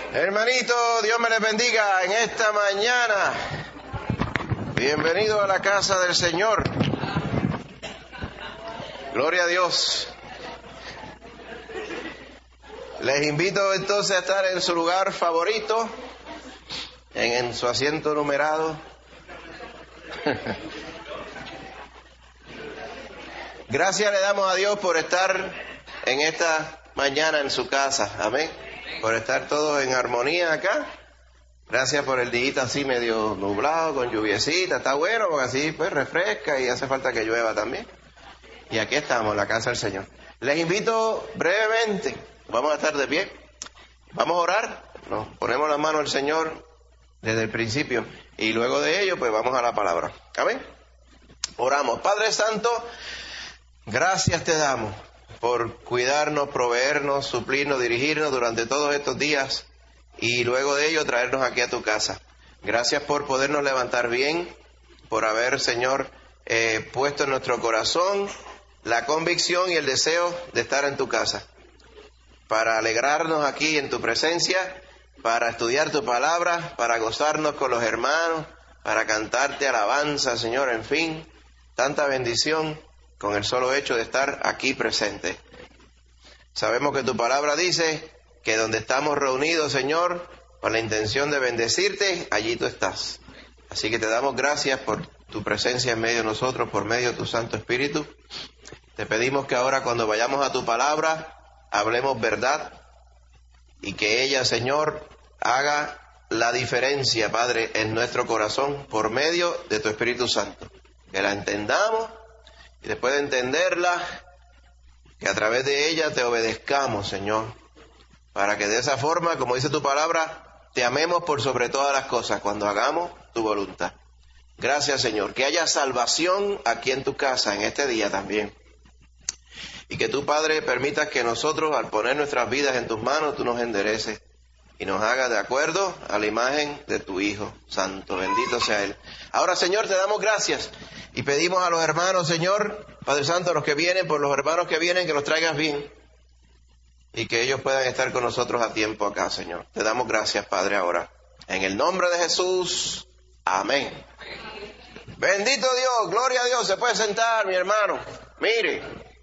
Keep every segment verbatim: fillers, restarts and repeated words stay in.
Hermanito, Dios me les bendiga en esta mañana. Bienvenido a la casa del Señor. Gloria a Dios. Les invito entonces a estar en su lugar favorito, en, en su asiento numerado. Gracias le damos a Dios por estar en esta mañana en su casa. Amén. Por estar todos en armonía acá. Gracias por el día así medio nublado, con lluviecita. Está bueno porque así pues refresca y hace falta que llueva también. Y aquí estamos, en la casa del Señor. Les invito brevemente, vamos a estar de pie. Vamos a orar. Nos ponemos las manos al Señor desde el principio. Y luego de ello pues vamos a la palabra. Amén. Oramos. Padre Santo, gracias te damos por cuidarnos, proveernos, suplirnos, dirigirnos durante todos estos días y luego de ello traernos aquí a tu casa. Gracias por podernos levantar bien, por haber, Señor, eh, puesto en nuestro corazón la convicción y el deseo de estar en tu casa, para alegrarnos aquí en tu presencia, para estudiar tu palabra, para gozarnos con los hermanos, para cantarte alabanza, Señor, en fin, tanta bendición con el solo hecho de estar aquí presente. Sabemos que tu palabra dice que donde estamos reunidos, Señor, con la intención de bendecirte, allí tú estás. Así que te damos gracias por tu presencia en medio de nosotros, por medio de tu Santo Espíritu. Te pedimos que ahora cuando vayamos a tu palabra, hablemos verdad y que ella, Señor, haga la diferencia, Padre, en nuestro corazón por medio de tu Espíritu Santo. Que la entendamos. Y después de entenderla, que a través de ella te obedezcamos, Señor, para que de esa forma, como dice tu palabra, te amemos por sobre todas las cosas cuando hagamos tu voluntad. Gracias, Señor, que haya salvación aquí en tu casa en este día también. Y que tú, Padre, permitas que nosotros, al poner nuestras vidas en tus manos, tú nos endereces y nos hagas de acuerdo a la imagen de tu Hijo Santo. Bendito sea Él. Ahora, Señor, te damos gracias. Y pedimos a los hermanos, Señor, Padre Santo, a los que vienen, por los hermanos que vienen, que los traigas bien. Y que ellos puedan estar con nosotros a tiempo acá, Señor. Te damos gracias, Padre, ahora. En el nombre de Jesús. Amén. Bendito Dios, gloria a Dios. Se puede sentar, mi hermano. Mire.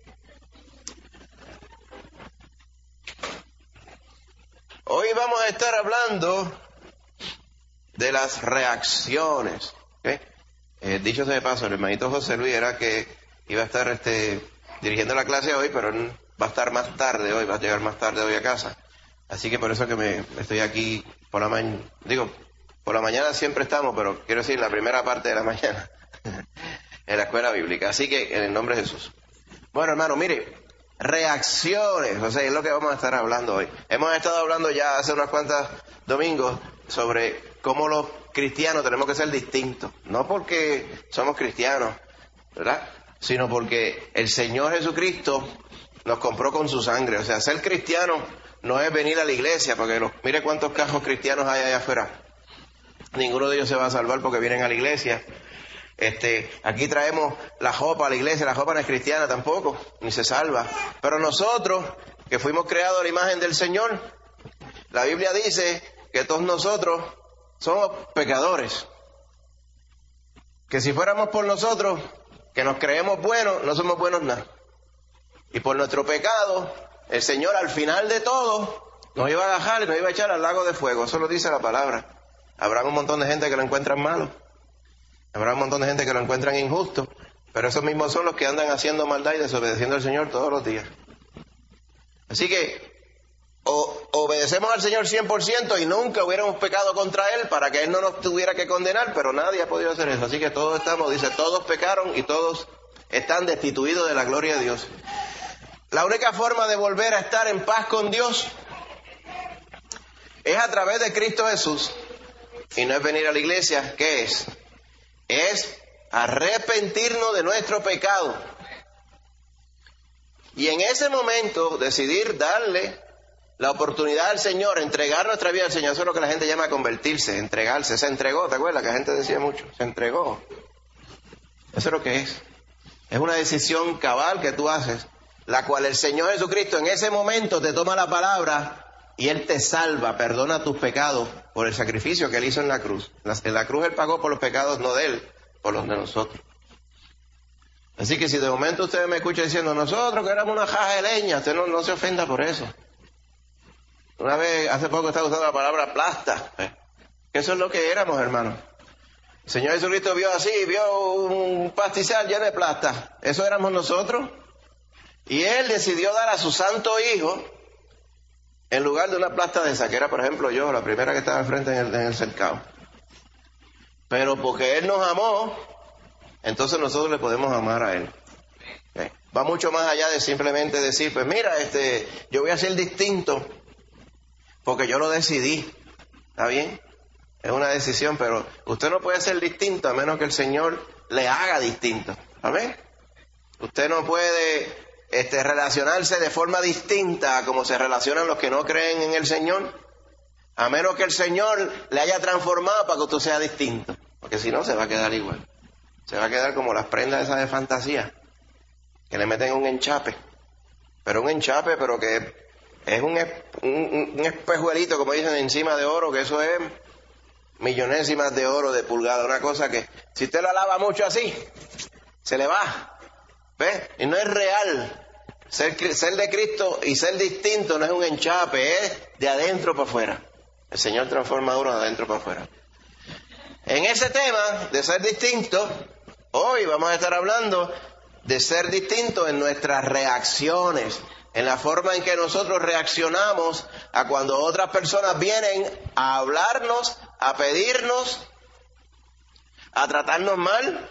Hoy vamos a estar hablando de las reacciones. ¿Okay? Eh, dicho sea de paso, el hermanito José Luis era que iba a estar este, dirigiendo la clase hoy, pero va a estar más tarde hoy, va a llegar más tarde hoy a casa. Así que por eso que me estoy aquí por la mañana. Digo, por la mañana siempre estamos, pero quiero decir la primera parte de la mañana en la escuela bíblica. Así que en el nombre de Jesús. Bueno, hermano, mire, reacciones, o sea, es lo que vamos a estar hablando hoy. Hemos estado hablando ya hace unas cuantas domingos sobre cómo los cristianos tenemos que ser distintos, no porque somos cristianos, ¿verdad? Sino porque el Señor Jesucristo nos compró con su sangre. O sea, ser cristiano no es venir a la iglesia, porque los, mire cuántos cajos cristianos hay allá afuera. Ninguno de ellos se va a salvar porque vienen a la iglesia. Este, aquí traemos la jopa a la iglesia, la jopa no es cristiana tampoco, ni se salva. Pero nosotros, que fuimos creados a la imagen del Señor, la Biblia dice que todos nosotros somos pecadores. Que si fuéramos por nosotros, que nos creemos buenos, no somos buenos nada. Y por nuestro pecado, el Señor al final de todo nos iba a bajar y nos iba a echar al lago de fuego. Eso lo dice la palabra. Habrá un montón de gente que lo encuentran malo. Habrá un montón de gente que lo encuentran injusto. Pero esos mismos son los que andan haciendo maldad y desobedeciendo al Señor todos los días. Así que o obedecemos al Señor cien por ciento y nunca hubiéramos pecado contra Él para que Él no nos tuviera que condenar, pero nadie ha podido hacer eso. Así que todos estamos, dice, todos pecaron y todos están destituidos de la gloria de Dios. La única forma de volver a estar en paz con Dios es a través de Cristo Jesús. Y no es venir a la iglesia. ¿Qué es? Es arrepentirnos de nuestro pecado. Y en ese momento decidir darle la oportunidad al Señor, entregar nuestra vida al Señor. Eso es lo que la gente llama convertirse, entregarse. Se entregó, ¿te acuerdas? Que la gente decía mucho, se entregó. Eso es lo que es. Es una decisión cabal que tú haces, la cual el Señor Jesucristo en ese momento te toma la palabra y Él te salva, perdona tus pecados por el sacrificio que Él hizo en la cruz. En la cruz Él pagó por los pecados, no de Él, por los de nosotros. Así que si de momento usted me escucha diciendo, nosotros que éramos una caja de leña, usted no, no se ofenda por eso. Una vez, hace poco estaba usando la palabra plasta. Eso es lo que éramos, hermanos. El Señor Jesucristo vio así, vio un pastizal lleno de plasta. Eso éramos nosotros. Y Él decidió dar a su santo Hijo en lugar de una plasta de esa, que era, por ejemplo, yo, la primera que estaba al frente en el, en el cercado. Pero porque Él nos amó, entonces nosotros le podemos amar a Él. ¿Okay? Va mucho más allá de simplemente decir, pues mira, este, yo voy a ser distinto porque yo lo decidí. ¿Está bien? Es una decisión, pero usted no puede ser distinto a menos que el Señor le haga distinto. ¿Amén? Usted no puede este, relacionarse de forma distinta a como se relacionan los que no creen en el Señor, a menos que el Señor le haya transformado para que usted sea distinto. Porque si no, se va a quedar igual. Se va a quedar como las prendas esas de fantasía, que le meten un enchape. Pero un enchape, pero que es un, un, un espejuelito, como dicen, encima de oro, que eso es millonésimas de oro de pulgada. Una cosa que, si usted la lava mucho así, se le va. ¿Ve? Y no es real. Ser, ser de Cristo y ser distinto no es un enchape, es de adentro para afuera. El Señor transforma a uno de adentro para afuera. En ese tema de ser distinto, hoy vamos a estar hablando de ser distinto en nuestras reacciones, en la forma en que nosotros reaccionamos a cuando otras personas vienen a hablarnos, a pedirnos, a tratarnos mal,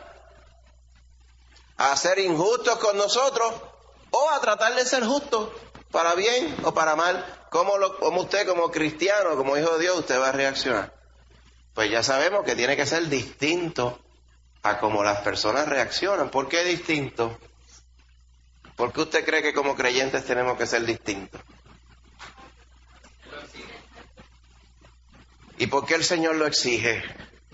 a ser injustos con nosotros, o a tratar de ser justos, para bien o para mal. ¿Cómo, lo, cómo usted como cristiano, como hijo de Dios, usted va a reaccionar? Pues ya sabemos que tiene que ser distinto a cómo las personas reaccionan. ¿Por qué distinto? ¿Por qué usted cree que como creyentes tenemos que ser distintos? ¿Y por qué el Señor lo exige?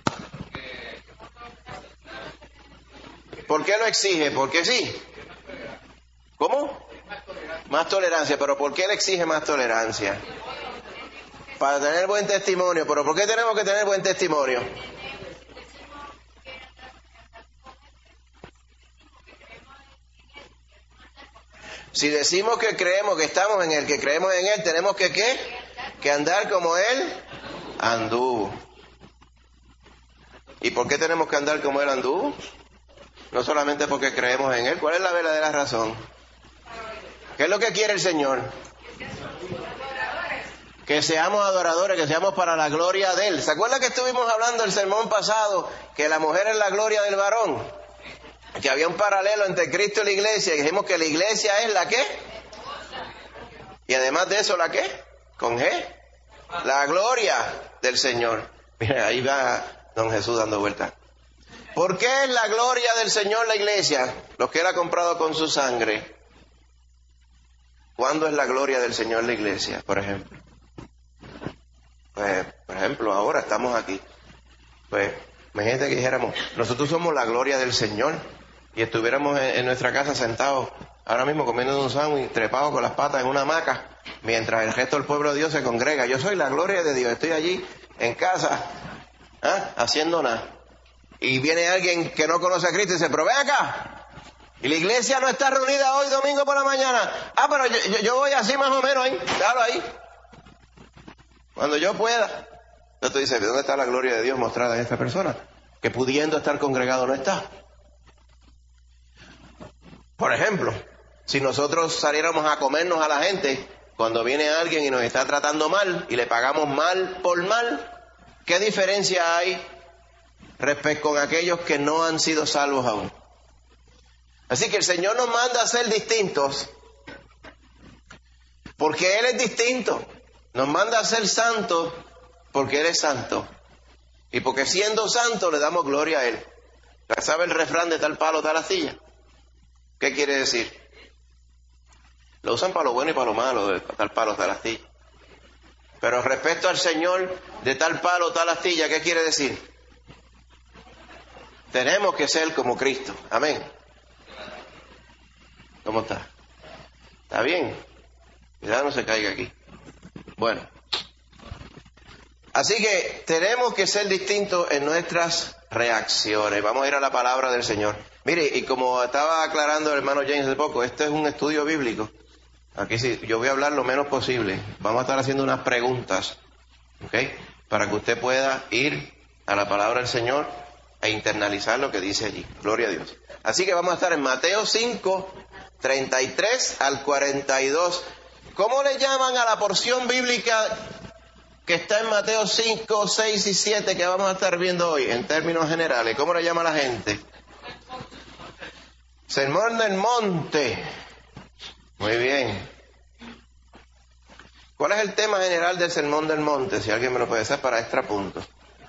¿Por qué lo exige? Porque sí. ¿Cómo? Más tolerancia. ¿Pero por qué Él exige más tolerancia? Para tener buen testimonio. ¿Pero por qué tenemos que tener buen testimonio? Si decimos que creemos, que estamos en Él, que creemos en Él, tenemos que ¿qué? Que andar como Él anduvo. ¿Y por qué tenemos que andar como Él anduvo? No solamente porque creemos en Él. ¿Cuál es la verdadera razón? ¿Qué es lo que quiere el Señor? Que seamos adoradores, que seamos para la gloria de Él. ¿Se acuerda que estuvimos hablando el sermón pasado que la mujer es la gloria del varón? Que había un paralelo entre Cristo y la iglesia, y dijimos que la iglesia es la ¿qué? Y además de eso, ¿la qué? ¿Con G? La gloria del Señor. Mira, ahí va don Jesús dando vueltas. ¿Por qué es la gloria del Señor la iglesia? Los que Él ha comprado con su sangre. ¿Cuándo es la gloria del Señor la iglesia, por ejemplo? Pues, por ejemplo, ahora estamos aquí. Pues, imagínate que dijéramos, nosotros somos la gloria del Señor, y estuviéramos en, en nuestra casa sentados, ahora mismo comiendo un sándwich, trepados con las patas en una hamaca, mientras el resto del pueblo de Dios se congrega. Yo soy la gloria de Dios, estoy allí en casa, ¿ah? haciendo nada. Y viene alguien que no conoce a Cristo y dice, pero ven acá, y la iglesia no está reunida hoy domingo por la mañana. Ah, pero yo, yo, yo voy así más o menos ahí, déjalo ahí, cuando yo pueda. Entonces tú dices, ¿dónde está la gloria de Dios mostrada en esta persona? Que pudiendo estar congregado no está. Por ejemplo, si nosotros saliéramos a comernos a la gente, cuando viene alguien y nos está tratando mal, y le pagamos mal por mal, ¿qué diferencia hay respecto con aquellos que no han sido salvos aún? Así que el Señor nos manda a ser distintos, porque Él es distinto. Nos manda a ser santos, porque Él es santo. Y porque siendo santo le damos gloria a Él. ¿Sabe el refrán de tal palo, tal astilla? ¿Qué quiere decir? Lo usan para lo bueno y para lo malo, de tal palo, tal astilla. Pero respecto al Señor, de tal palo, tal astilla, ¿qué quiere decir? Tenemos que ser como Cristo. Amén. ¿Cómo está? ¿Está bien? Cuidado, no se caiga aquí. Bueno, así que tenemos que ser distintos en nuestras reacciones. Vamos a ir a la palabra del Señor. Mire, y como estaba aclarando el hermano James hace poco, este es un estudio bíblico. Aquí sí, yo voy a hablar lo menos posible. Vamos a estar haciendo unas preguntas, ¿ok? Para que usted pueda ir a la palabra del Señor e internalizar lo que dice allí. Gloria a Dios. Así que vamos a estar en Mateo cinco, treinta y tres al cuarenta y dos. ¿Cómo le llaman a la porción bíblica que está en Mateo cinco, seis y siete que vamos a estar viendo hoy, en términos generales? ¿Cómo le llama la gente? Sermón del Monte. Muy bien. ¿Cuál es el tema general del Sermón del Monte? Si alguien me lo puede hacer para extra punto.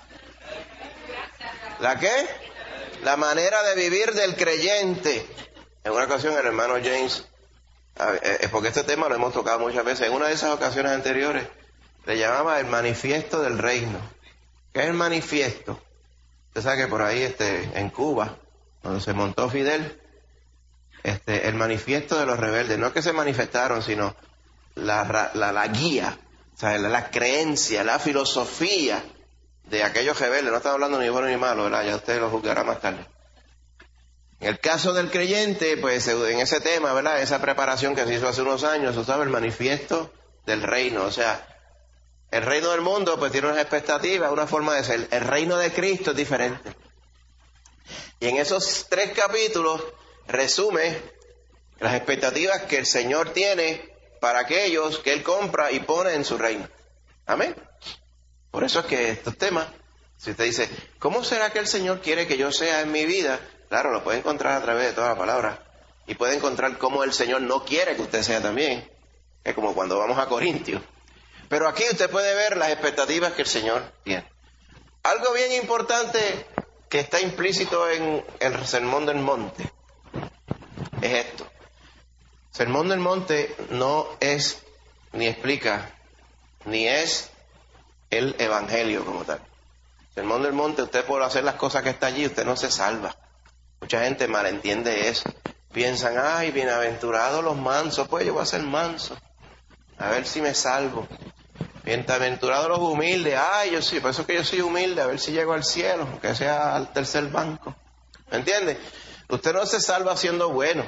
¿La qué? La manera de vivir del creyente. En una ocasión el hermano James, porque este tema lo hemos tocado muchas veces, en una de esas ocasiones anteriores, le llamaba el manifiesto del reino. ¿Qué es el manifiesto? Usted sabe que por ahí, este, en Cuba, cuando se montó Fidel, este, el manifiesto de los rebeldes, no es que se manifestaron, sino la, la, la guía, o sea, la, la creencia, la filosofía de aquellos rebeldes. No estamos hablando ni bueno ni malo, ¿verdad? Ya usted lo juzgará más tarde. En el caso del creyente, pues en ese tema, ¿verdad? Esa preparación que se hizo hace unos años, se usaba el manifiesto del reino. O sea, el reino del mundo pues tiene unas expectativas, una forma de ser. El reino de Cristo es diferente. Y en esos tres capítulos resume las expectativas que el Señor tiene para aquellos que Él compra y pone en su reino. Amén. Por eso es que estos temas, si usted dice, ¿cómo será que el Señor quiere que yo sea en mi vida? Claro, lo puede encontrar a través de toda la palabra. Y puede encontrar cómo el Señor no quiere que usted sea también. Es como cuando vamos a Corintios. Pero aquí usted puede ver las expectativas que el Señor tiene. Algo bien importante que está implícito en el Sermón del Monte es esto. Sermón del Monte no es, ni explica, ni es el Evangelio como tal. Sermón del Monte, usted por hacer las cosas que está allí, usted no se salva. Mucha gente malentiende eso. Piensan, ay, bienaventurados los mansos, pues yo voy a ser manso. A ver si me salvo. Bienaventurados los humildes, ay, yo sí, por eso es que yo soy humilde, a ver si llego al cielo, aunque sea al tercer banco. ¿Me entiende? Usted no se salva siendo bueno.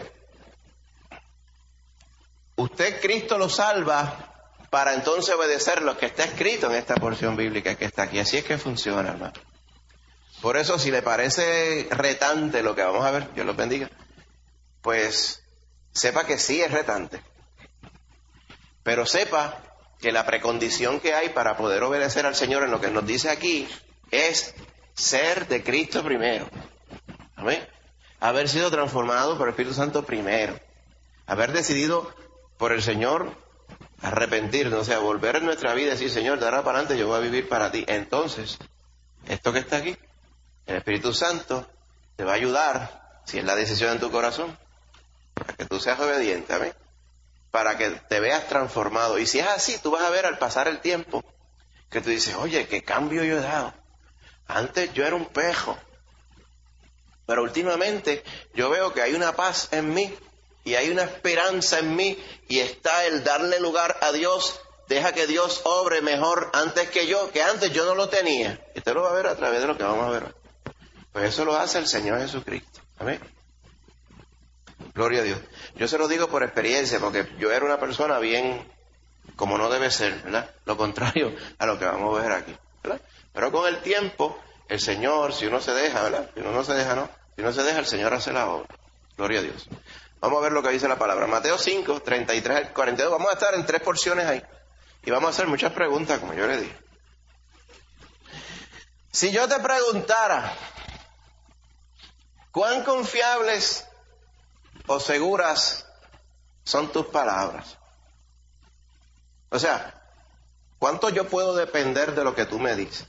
Usted, Cristo lo salva para entonces obedecer lo que está escrito en esta porción bíblica que está aquí. Así es que funciona, hermano. Por eso, si le parece retante lo que vamos a ver, Dios los bendiga, pues sepa que sí es retante. Pero sepa que la precondición que hay para poder obedecer al Señor en lo que nos dice aquí es ser de Cristo primero. Amén. Haber sido transformado por el Espíritu Santo primero. Haber decidido por el Señor arrepentirnos, o sea, volver en nuestra vida y decir, Señor, de ahora para adelante yo voy a vivir para ti. Entonces, esto que está aquí, el Espíritu Santo te va a ayudar, si es la decisión en tu corazón, para que tú seas obediente, amén, para que te veas transformado. Y si es así, tú vas a ver al pasar el tiempo, que tú dices, oye, qué cambio yo he dado. Antes yo era un pejo, pero últimamente yo veo que hay una paz en mí, y hay una esperanza en mí, y está el darle lugar a Dios. Deja que Dios obre mejor antes que yo, que antes yo no lo tenía. Y usted lo va a ver a través de lo que vamos a ver hoy. Pues eso lo hace el Señor Jesucristo. Amén. Gloria a Dios. Yo se lo digo por experiencia, porque yo era una persona bien como no debe ser, ¿verdad? Lo contrario a lo que vamos a ver aquí, ¿verdad? Pero con el tiempo, el Señor, si uno se deja, ¿verdad? Si uno no se deja, no. Si uno se deja, el Señor hace la obra. Gloria a Dios. Vamos a ver lo que dice la palabra. Mateo cinco, treinta y tres al cuarenta y dos. Vamos a estar en tres porciones ahí. Y vamos a hacer muchas preguntas, como yo le dije. Si yo te preguntara, ¿cuán confiables o seguras son tus palabras? O sea, ¿cuánto yo puedo depender de lo que tú me dices?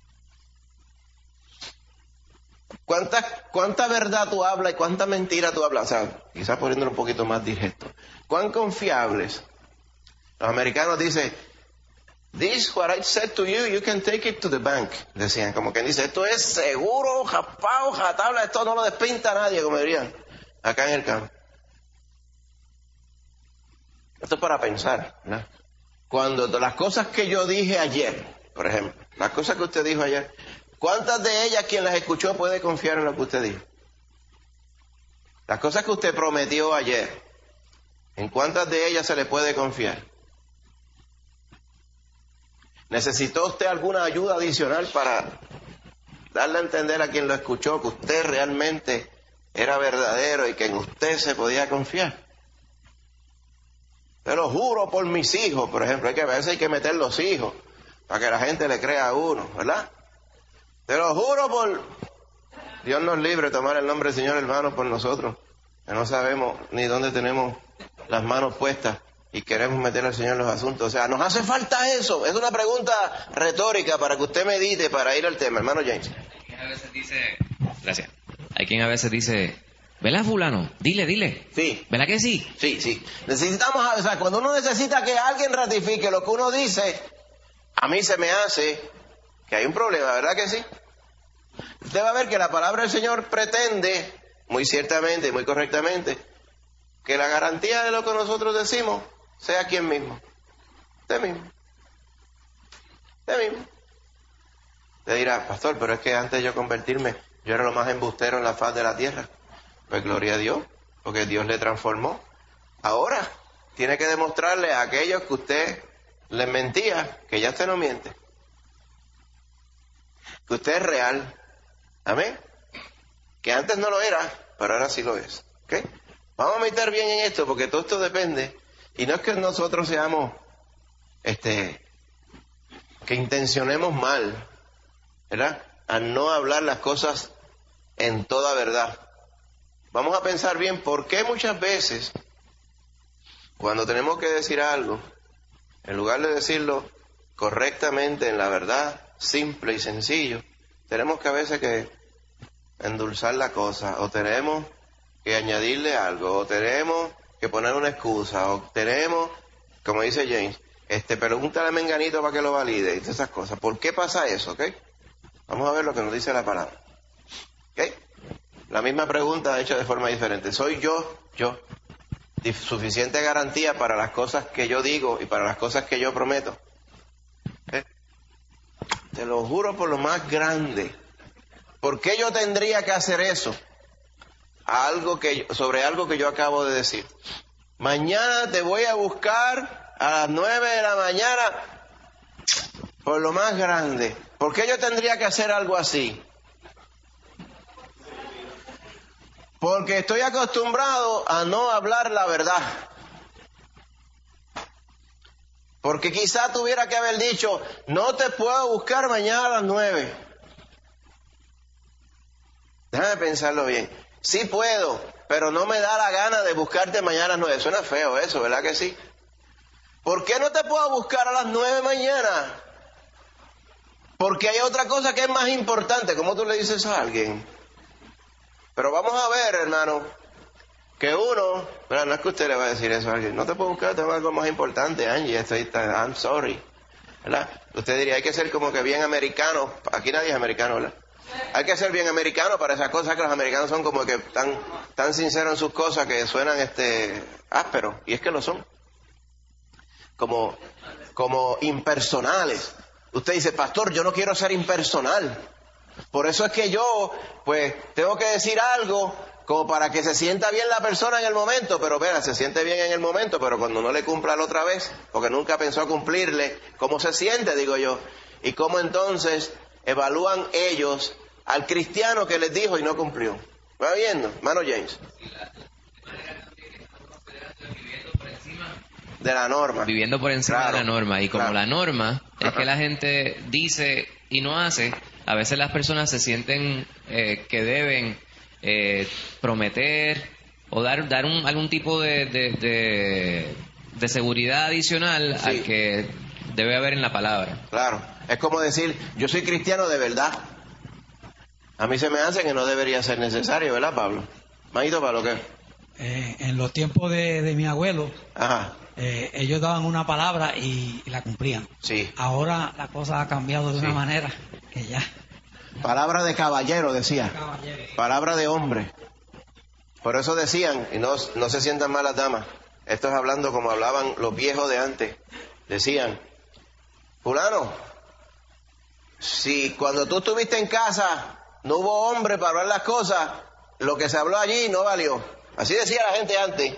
¿Cuánta, cuánta verdad tú hablas y cuánta mentira tú hablas? O sea, quizás poniéndolo un poquito más directo. ¿Cuán confiables? Los americanos dicen, this what I said to you, you can take it to the bank. Decían, como quien dice, esto es seguro, japao, jatabla, esto no lo despinta nadie, como dirían, acá en el campo. Esto es para pensar, ¿no? cuando las cosas que yo dije ayer, por ejemplo, las cosas que usted dijo ayer, ¿cuántas de ellas quien las escuchó puede confiar en lo que usted dijo? Las cosas que usted prometió ayer, ¿en cuántas de ellas se le puede confiar? ¿Necesitó usted alguna ayuda adicional para darle a entender a quien lo escuchó que usted realmente era verdadero y que en usted se podía confiar? Te lo juro por mis hijos, por ejemplo, hay que a veces hay que meter los hijos para que la gente le crea a uno, ¿verdad? Te lo juro por... Dios nos libre tomar el nombre del Señor, hermano, por nosotros, que no sabemos ni dónde tenemos las manos puestas y queremos meter al Señor en los asuntos. O sea, ¿nos hace falta eso? Es una pregunta retórica para que usted medite para ir al tema, hermano James. Hay quien a veces dice... Gracias. Hay quien a veces dice... ¿Verdad, fulano? Dile, dile. Sí. ¿Verdad que sí? Sí, sí. Necesitamos, o sea, cuando uno necesita que alguien ratifique lo que uno dice, a mí se me hace que hay un problema, ¿verdad que sí? Usted va a ver que la palabra del Señor pretende, muy ciertamente y muy correctamente, que la garantía de lo que nosotros decimos sea quien mismo. Usted mismo. Usted mismo. Usted dirá, pastor, pero es que antes de yo convertirme, yo era lo más embustero en la faz de la tierra. Pues gloria a Dios, porque Dios le transformó. Ahora tiene que demostrarle a aquellos que usted les mentía que ya usted no miente. Que usted es real. Amén. Que antes no lo era, pero ahora sí lo es. ¿Okay? Vamos a meter bien en esto, porque todo esto depende. Y no es que nosotros seamos, este, que intencionemos mal, ¿verdad? A no hablar las cosas en toda verdad. Vamos a pensar bien por qué muchas veces, cuando tenemos que decir algo, en lugar de decirlo correctamente en la verdad, simple y sencillo, tenemos que a veces que endulzar la cosa, o tenemos que añadirle algo, o tenemos que poner una excusa, o tenemos, como dice James, este, pregúntale a Menganito para que lo valide, y todas esas cosas. ¿Por qué pasa eso? ¿Okay? Vamos a ver lo que nos dice la palabra. ¿Okay? La misma pregunta hecha de forma diferente. ¿Soy yo, yo, suficiente garantía para las cosas que yo digo y para las cosas que yo prometo? ¿Eh? Te lo juro por lo más grande. ¿Por qué yo tendría que hacer eso? Algo que, sobre algo que yo acabo de decir. Mañana te voy a buscar a las nueve de la mañana por lo más grande. ¿Por qué yo tendría que hacer algo así? Porque estoy acostumbrado a no hablar la verdad. Porque quizá tuviera que haber dicho, no te puedo buscar mañana a las nueve. Déjame pensarlo bien. Sí puedo, pero no me da la gana de buscarte mañana a las nueve. Suena feo eso, ¿verdad que sí? ¿Por qué no te puedo buscar a las nueve mañana? Porque hay otra cosa que es más importante. ¿Cómo tú le dices a alguien? Pero vamos a ver, hermano, que uno, ¿verdad? No es que usted le va a decir eso a alguien, no te puedo buscar, tengo algo más importante, Angie, estoy, I'm sorry, ¿verdad? Usted diría, hay que ser como que bien americano, aquí nadie es americano, ¿verdad? Hay que ser bien americano para esas cosas, que los americanos son como que tan, tan sinceros en sus cosas que suenan este ásperos, y es que lo son, como, como impersonales. Usted dice, pastor, yo no quiero ser impersonal. Por eso es que yo, pues, tengo que decir algo como para que se sienta bien la persona en el momento, pero vean, se siente bien en el momento, pero cuando no le cumpla la otra vez, porque nunca pensó cumplirle, ¿cómo se siente, digo yo? Y cómo entonces evalúan ellos al cristiano que les dijo y no cumplió. ¿Va viendo, hermano James? De la norma. Viviendo por encima Claro, de la norma. Y como claro. la norma es Ajá. que la gente dice y no hace, a veces las personas se sienten eh, que deben eh, prometer o dar dar un, algún tipo de, de, de, de seguridad adicional Sí. al que debe haber en la palabra. Claro, es como decir, yo soy cristiano de verdad. A mí se me hace que no debería ser necesario, ¿verdad, Pablo? Manito, ¿Pablo qué? Eh, en los tiempos de, de mi abuelo, Ajá, eh, ellos daban una palabra y, y la cumplían. sí. Ahora la cosa ha cambiado de Sí. una manera que ya... Palabra de caballero, decía. Caballero. Palabra de hombre. Por eso decían, y no, no se sientan mal las damas, esto es hablando como hablaban los viejos de antes. decían, fulano, si cuando tú estuviste en casa no hubo hombre para hablar las cosas, lo que se habló allí no valió. Así decía la gente antes.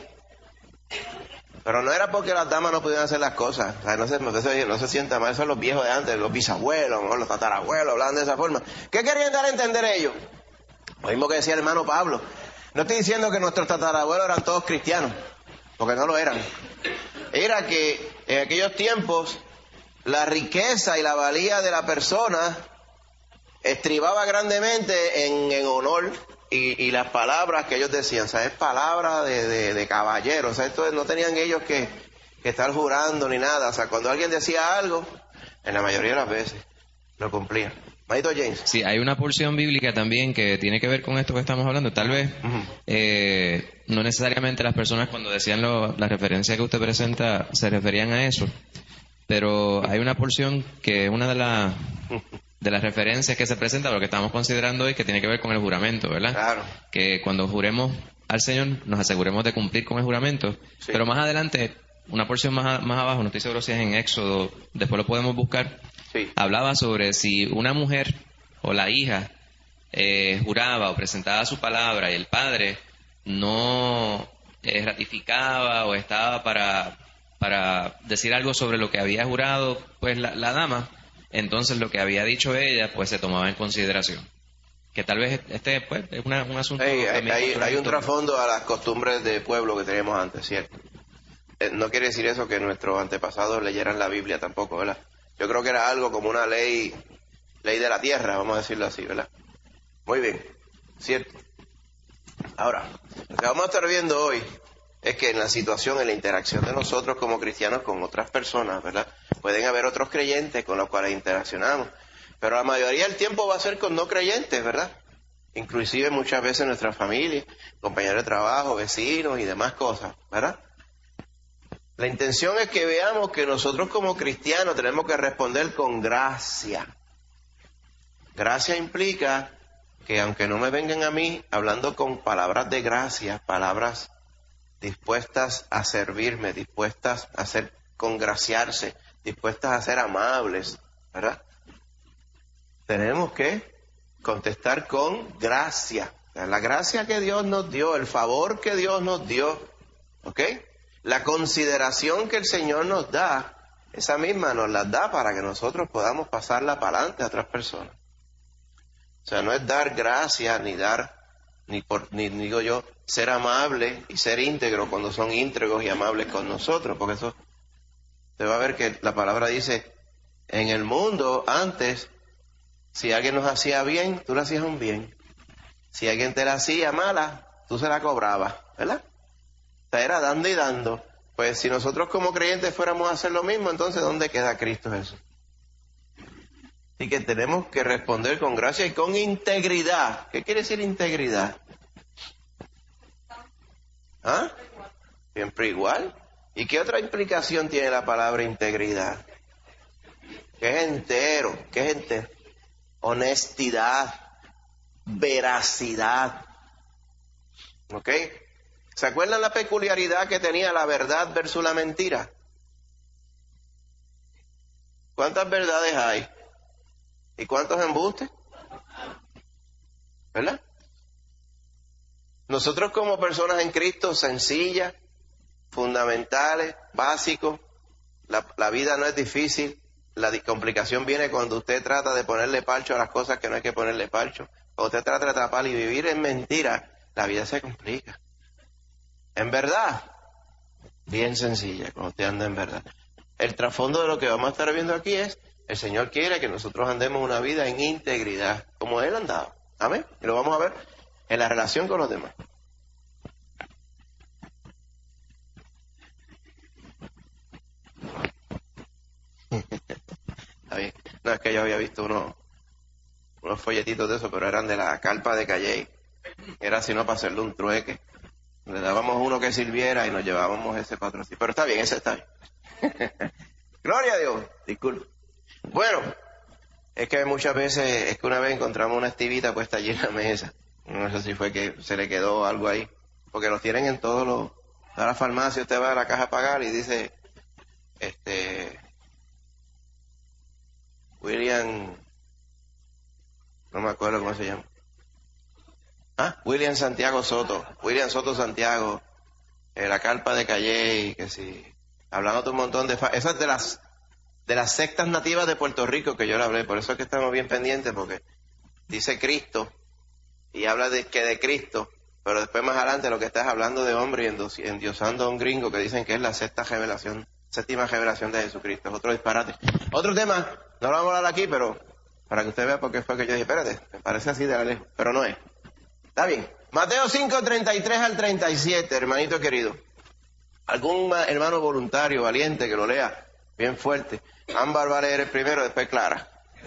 Pero no era porque las damas no pudieran hacer las cosas. O sea, no se, no se, no se sienta mal, son los viejos de antes, los bisabuelos, los tatarabuelos, hablaban de esa forma. ¿Qué querían dar a entender ellos? Lo mismo que decía el hermano Pablo. No estoy diciendo que nuestros tatarabuelos eran todos cristianos, porque no lo eran. Era que en aquellos tiempos la riqueza y la valía de la persona estribaba grandemente en, en honor y, y las palabras que ellos decían. O sea, es palabra de, de, de caballero. O sea, esto no tenían ellos que, que estar jurando ni nada. O sea, cuando alguien decía algo, en la mayoría de las veces lo cumplían. Maito James. Sí, hay una porción bíblica también que tiene que ver con esto que estamos hablando. Tal vez uh-huh. eh, no necesariamente las personas cuando decían lo, la referencia que usted presenta se referían a eso, pero hay una porción que es una de las de las referencias que se presenta, lo que estamos considerando hoy, que tiene que ver con el juramento, ¿verdad? Claro. Que cuando juremos al Señor nos aseguremos de cumplir con el juramento, sí. Pero más adelante, una porción más, más abajo, no estoy seguro si es en Éxodo, después lo podemos buscar, sí. Hablaba sobre si una mujer o la hija eh, juraba o presentaba su palabra y el padre no eh, ratificaba o estaba para, para decir algo sobre lo que había jurado pues la, la dama, entonces lo que había dicho ella pues se tomaba en consideración. Que tal vez este pues es una, un asunto... Hey, hay, hay, hay un trasfondo a las costumbres de pueblo que teníamos antes, ¿cierto? Eh, no quiere decir eso que nuestros antepasados leyeran la Biblia tampoco, ¿verdad? Yo creo que era algo como una ley, ley de la tierra, vamos a decirlo así, ¿verdad? Muy bien, ¿cierto? Ahora, lo que vamos a estar viendo hoy es que en la situación, en la interacción de nosotros como cristianos con otras personas, ¿verdad? Pueden haber otros creyentes con los cuales interaccionamos, pero la mayoría del tiempo va a ser con no creyentes, ¿verdad? Inclusive muchas veces nuestra familia, compañeros de trabajo, vecinos y demás cosas, ¿verdad? La intención es que veamos que nosotros como cristianos tenemos que responder con gracia. Gracia implica que aunque no me vengan a mí hablando con palabras de gracia, palabras dispuestas a servirme, dispuestas a ser congraciarse, dispuestas a ser amables, ¿verdad? Tenemos que contestar con gracia. La gracia que Dios nos dio, el favor que Dios nos dio, ¿ok? La consideración que el Señor nos da, esa misma nos la da para que nosotros podamos pasarla para adelante a otras personas. O sea, no es dar gracia, ni dar, ni, por, ni digo yo, ser amable y ser íntegro cuando son íntegros y amables con nosotros, porque eso, usted va a ver que la palabra dice, en el mundo antes, si alguien nos hacía bien, tú le hacías un bien. Si alguien te la hacía mala, tú se la cobrabas, ¿verdad? O sea, era dando y dando. Pues si nosotros como creyentes fuéramos a hacer lo mismo, entonces ¿dónde queda Cristo Jesús? Así que tenemos que responder con gracia y con integridad. ¿Qué quiere decir integridad? ¿Ah? Siempre igual. ¿Y qué otra implicación tiene la palabra integridad? Que es entero, que es entero. Honestidad, veracidad. ¿Ok? ¿Se acuerdan la peculiaridad que tenía la verdad versus la mentira? ¿Cuántas verdades hay? ¿Y cuántos embustes? ¿Verdad? Nosotros como personas en Cristo, sencillas, fundamentales, básicos, la, la vida no es difícil, la complicación viene cuando usted trata de ponerle parcho a las cosas que no hay que ponerle parcho. Cuando usted trata de tapar y vivir en mentira, la vida se complica. En verdad, bien sencilla, cuando usted anda en verdad. El trasfondo de lo que vamos a estar viendo aquí es, el Señor quiere que nosotros andemos una vida en integridad, como Él andaba. Amén. Y lo vamos a ver en la relación con los demás. Está bien. No, es que yo había visto unos, unos folletitos de eso, pero eran de la carpa de Calle. Era sino para hacerle un trueque. Le dábamos uno que sirviera y nos llevábamos ese patrocinio. Pero está bien, ese está bien. Gloria a Dios. Disculpe. Bueno, es que muchas veces, es que una vez encontramos una estivita puesta allí en la mesa. No sé si fue que se le quedó algo ahí. Porque los tienen en todos los... A la farmacia usted va a la caja a pagar y dice, este, William, no me acuerdo cómo se llama. ¿Ah? William Santiago Soto, William Soto Santiago, eh, la carpa de Calley, que sí, hablando de un montón de... Fa esas de las de las sectas nativas de Puerto Rico que yo le hablé, por eso es que estamos bien pendientes, porque dice Cristo, y habla de que de Cristo, pero después más adelante lo que estás hablando de hombre y endiosando a un gringo que dicen que es la sexta revelación, séptima revelación de Jesucristo, es otro disparate. Otro tema, no lo vamos a hablar aquí, pero para que usted vea por qué fue que yo dije, espérate, me parece así de lejos, pero no es. Está bien. Mateo cinco, treinta y tres al treinta y siete, hermanito querido. Algún hermano voluntario, valiente, que lo lea bien fuerte. Ámbar va a leer el primero, después Clara.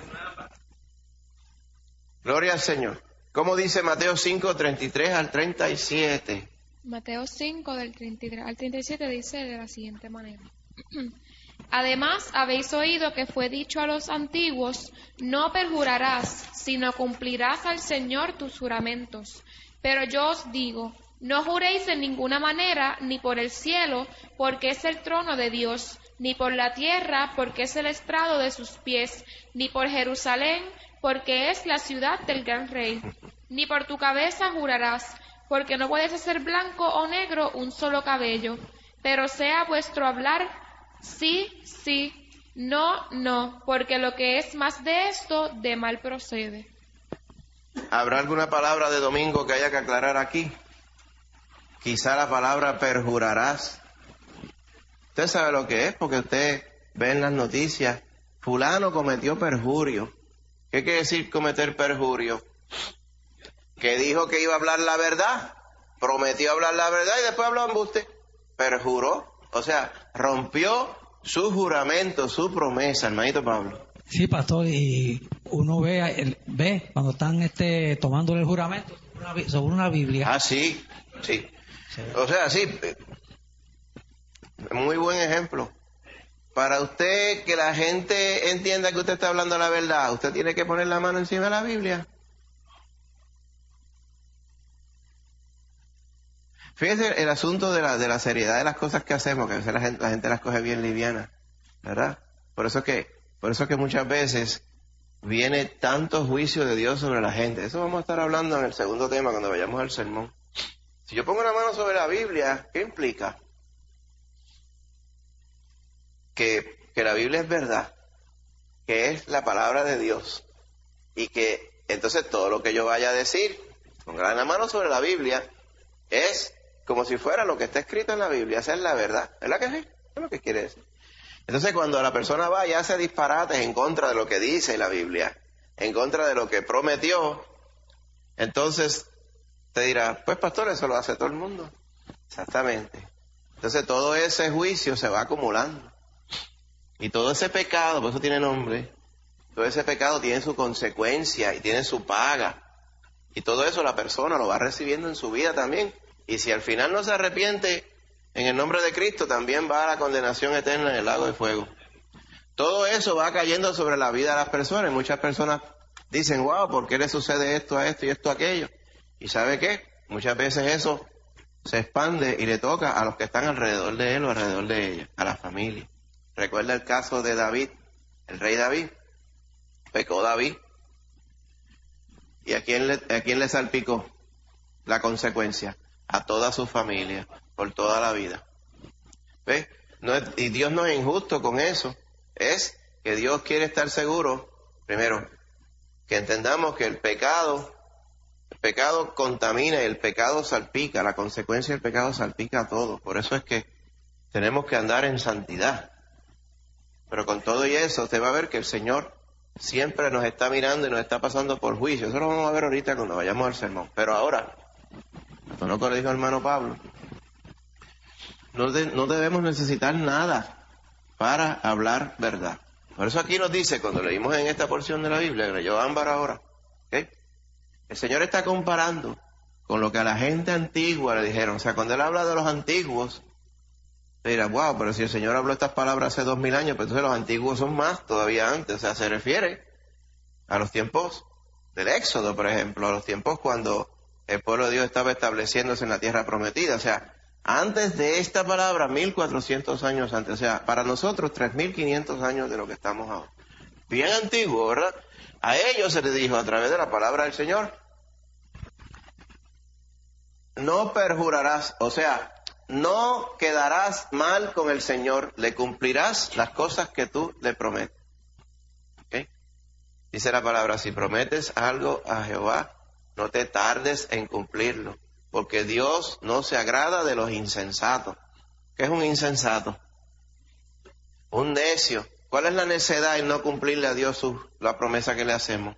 Gloria al Señor. ¿Cómo dice Mateo cinco, treinta y tres al treinta y siete? Mateo cinco, del treinta y tres al treinta y siete, dice de la siguiente manera. Además, habéis oído que fue dicho a los antiguos, no perjurarás, sino cumplirás al Señor tus juramentos. Pero yo os digo, no juréis en ninguna manera, ni por el cielo, porque es el trono de Dios, ni por la tierra, porque es el estrado de sus pies, ni por Jerusalén, porque es la ciudad del gran rey. Ni por tu cabeza jurarás, porque no puedes hacer blanco o negro un solo cabello. Pero sea vuestro hablar sí, sí, no, no, porque lo que es más de esto, de mal procede. ¿Habrá alguna palabra de domingo que haya que aclarar aquí? Quizá la palabra perjurarás. Usted sabe lo que es, porque usted ve en las noticias, fulano cometió perjurio. ¿Qué quiere decir cometer perjurio? Que dijo que iba a hablar la verdad, prometió hablar la verdad y después habló embuste. Perjuró, o sea, rompió su juramento, su promesa, hermanito Pablo. Sí, pastor, y uno ve, el, ve cuando están este, tomándole el juramento sobre una, sobre una Biblia. Ah, sí, sí. sí. O sea, sí, muy buen ejemplo. Para usted que la gente entienda que usted está hablando la verdad, usted tiene que poner la mano encima de la Biblia. Fíjese el asunto de la, de la seriedad de las cosas que hacemos, que a veces la gente, la gente las coge bien livianas, ¿verdad? Por eso que, por eso que muchas veces viene tanto juicio de Dios sobre la gente. Eso vamos a estar hablando en el segundo tema cuando vayamos al sermón. Si yo pongo la mano sobre la Biblia, ¿qué implica? Que, que la Biblia es verdad, que es la palabra de Dios, y que entonces todo lo que yo vaya a decir, pongan la mano sobre la Biblia, es como si fuera lo que está escrito en la Biblia, esa es la verdad, ¿verdad que sí? Eso es lo que quiere decir. Entonces cuando la persona va y hace disparates en contra de lo que dice la Biblia, en contra de lo que prometió, entonces te dirá, pues pastor, eso lo hace todo el mundo. Exactamente. Entonces todo ese juicio se va acumulando. Y todo ese pecado, por eso tiene nombre, todo ese pecado tiene su consecuencia y tiene su paga. Y todo eso la persona lo va recibiendo en su vida también. Y si al final no se arrepiente, en el nombre de Cristo también va a la condenación eterna en el lago de fuego. Todo eso va cayendo sobre la vida de las personas. Y muchas personas dicen, wow, ¿por qué le sucede esto a esto y esto a aquello? ¿Y sabe qué? Muchas veces eso se expande y le toca a los que están alrededor de él o alrededor de ella, a la familia. Recuerda el caso de David, el rey David. Pecó David. ¿Y a quién le, a quién le salpicó la consecuencia? A toda su familia, por toda la vida. ¿Ves? No es, y Dios no es injusto con eso. Es que Dios quiere estar seguro, primero, que entendamos que el pecado, el pecado contamina y el pecado salpica, la consecuencia del pecado salpica a todo. Por eso es que tenemos que andar en santidad. Pero con todo y eso, usted va a ver que el Señor siempre nos está mirando y nos está pasando por juicio. Eso lo vamos a ver ahorita cuando vayamos al sermón. Pero ahora, esto no lo dijo el hermano Pablo, no, de, no debemos necesitar nada para hablar verdad. Por eso aquí nos dice, cuando leímos en esta porción de la Biblia, que leyó Ámbar ahora, ¿okay? El Señor está comparando con lo que a la gente antigua le dijeron. O sea, cuando Él habla de los antiguos, te dirás, wow, pero si el Señor habló estas palabras hace dos mil años, pues entonces los antiguos son más todavía antes. O sea, se refiere a los tiempos del Éxodo, por ejemplo, a los tiempos cuando el pueblo de Dios estaba estableciéndose en la tierra prometida. O sea, antes de esta palabra, mil cuatrocientos años antes. O sea, para nosotros, tres mil quinientos años de lo que estamos ahora bien antiguo, ¿verdad? A ellos se les dijo a través de la palabra del Señor, no perjurarás, o sea, no quedarás mal con el Señor, le cumplirás las cosas que tú le prometes. ¿Okay? Dice la palabra, si prometes algo a Jehová, no te tardes en cumplirlo, porque Dios no se agrada de los insensatos. ¿Qué es un insensato? Un necio. ¿Cuál es la necedad en no cumplirle a Dios su, la promesa que le hacemos?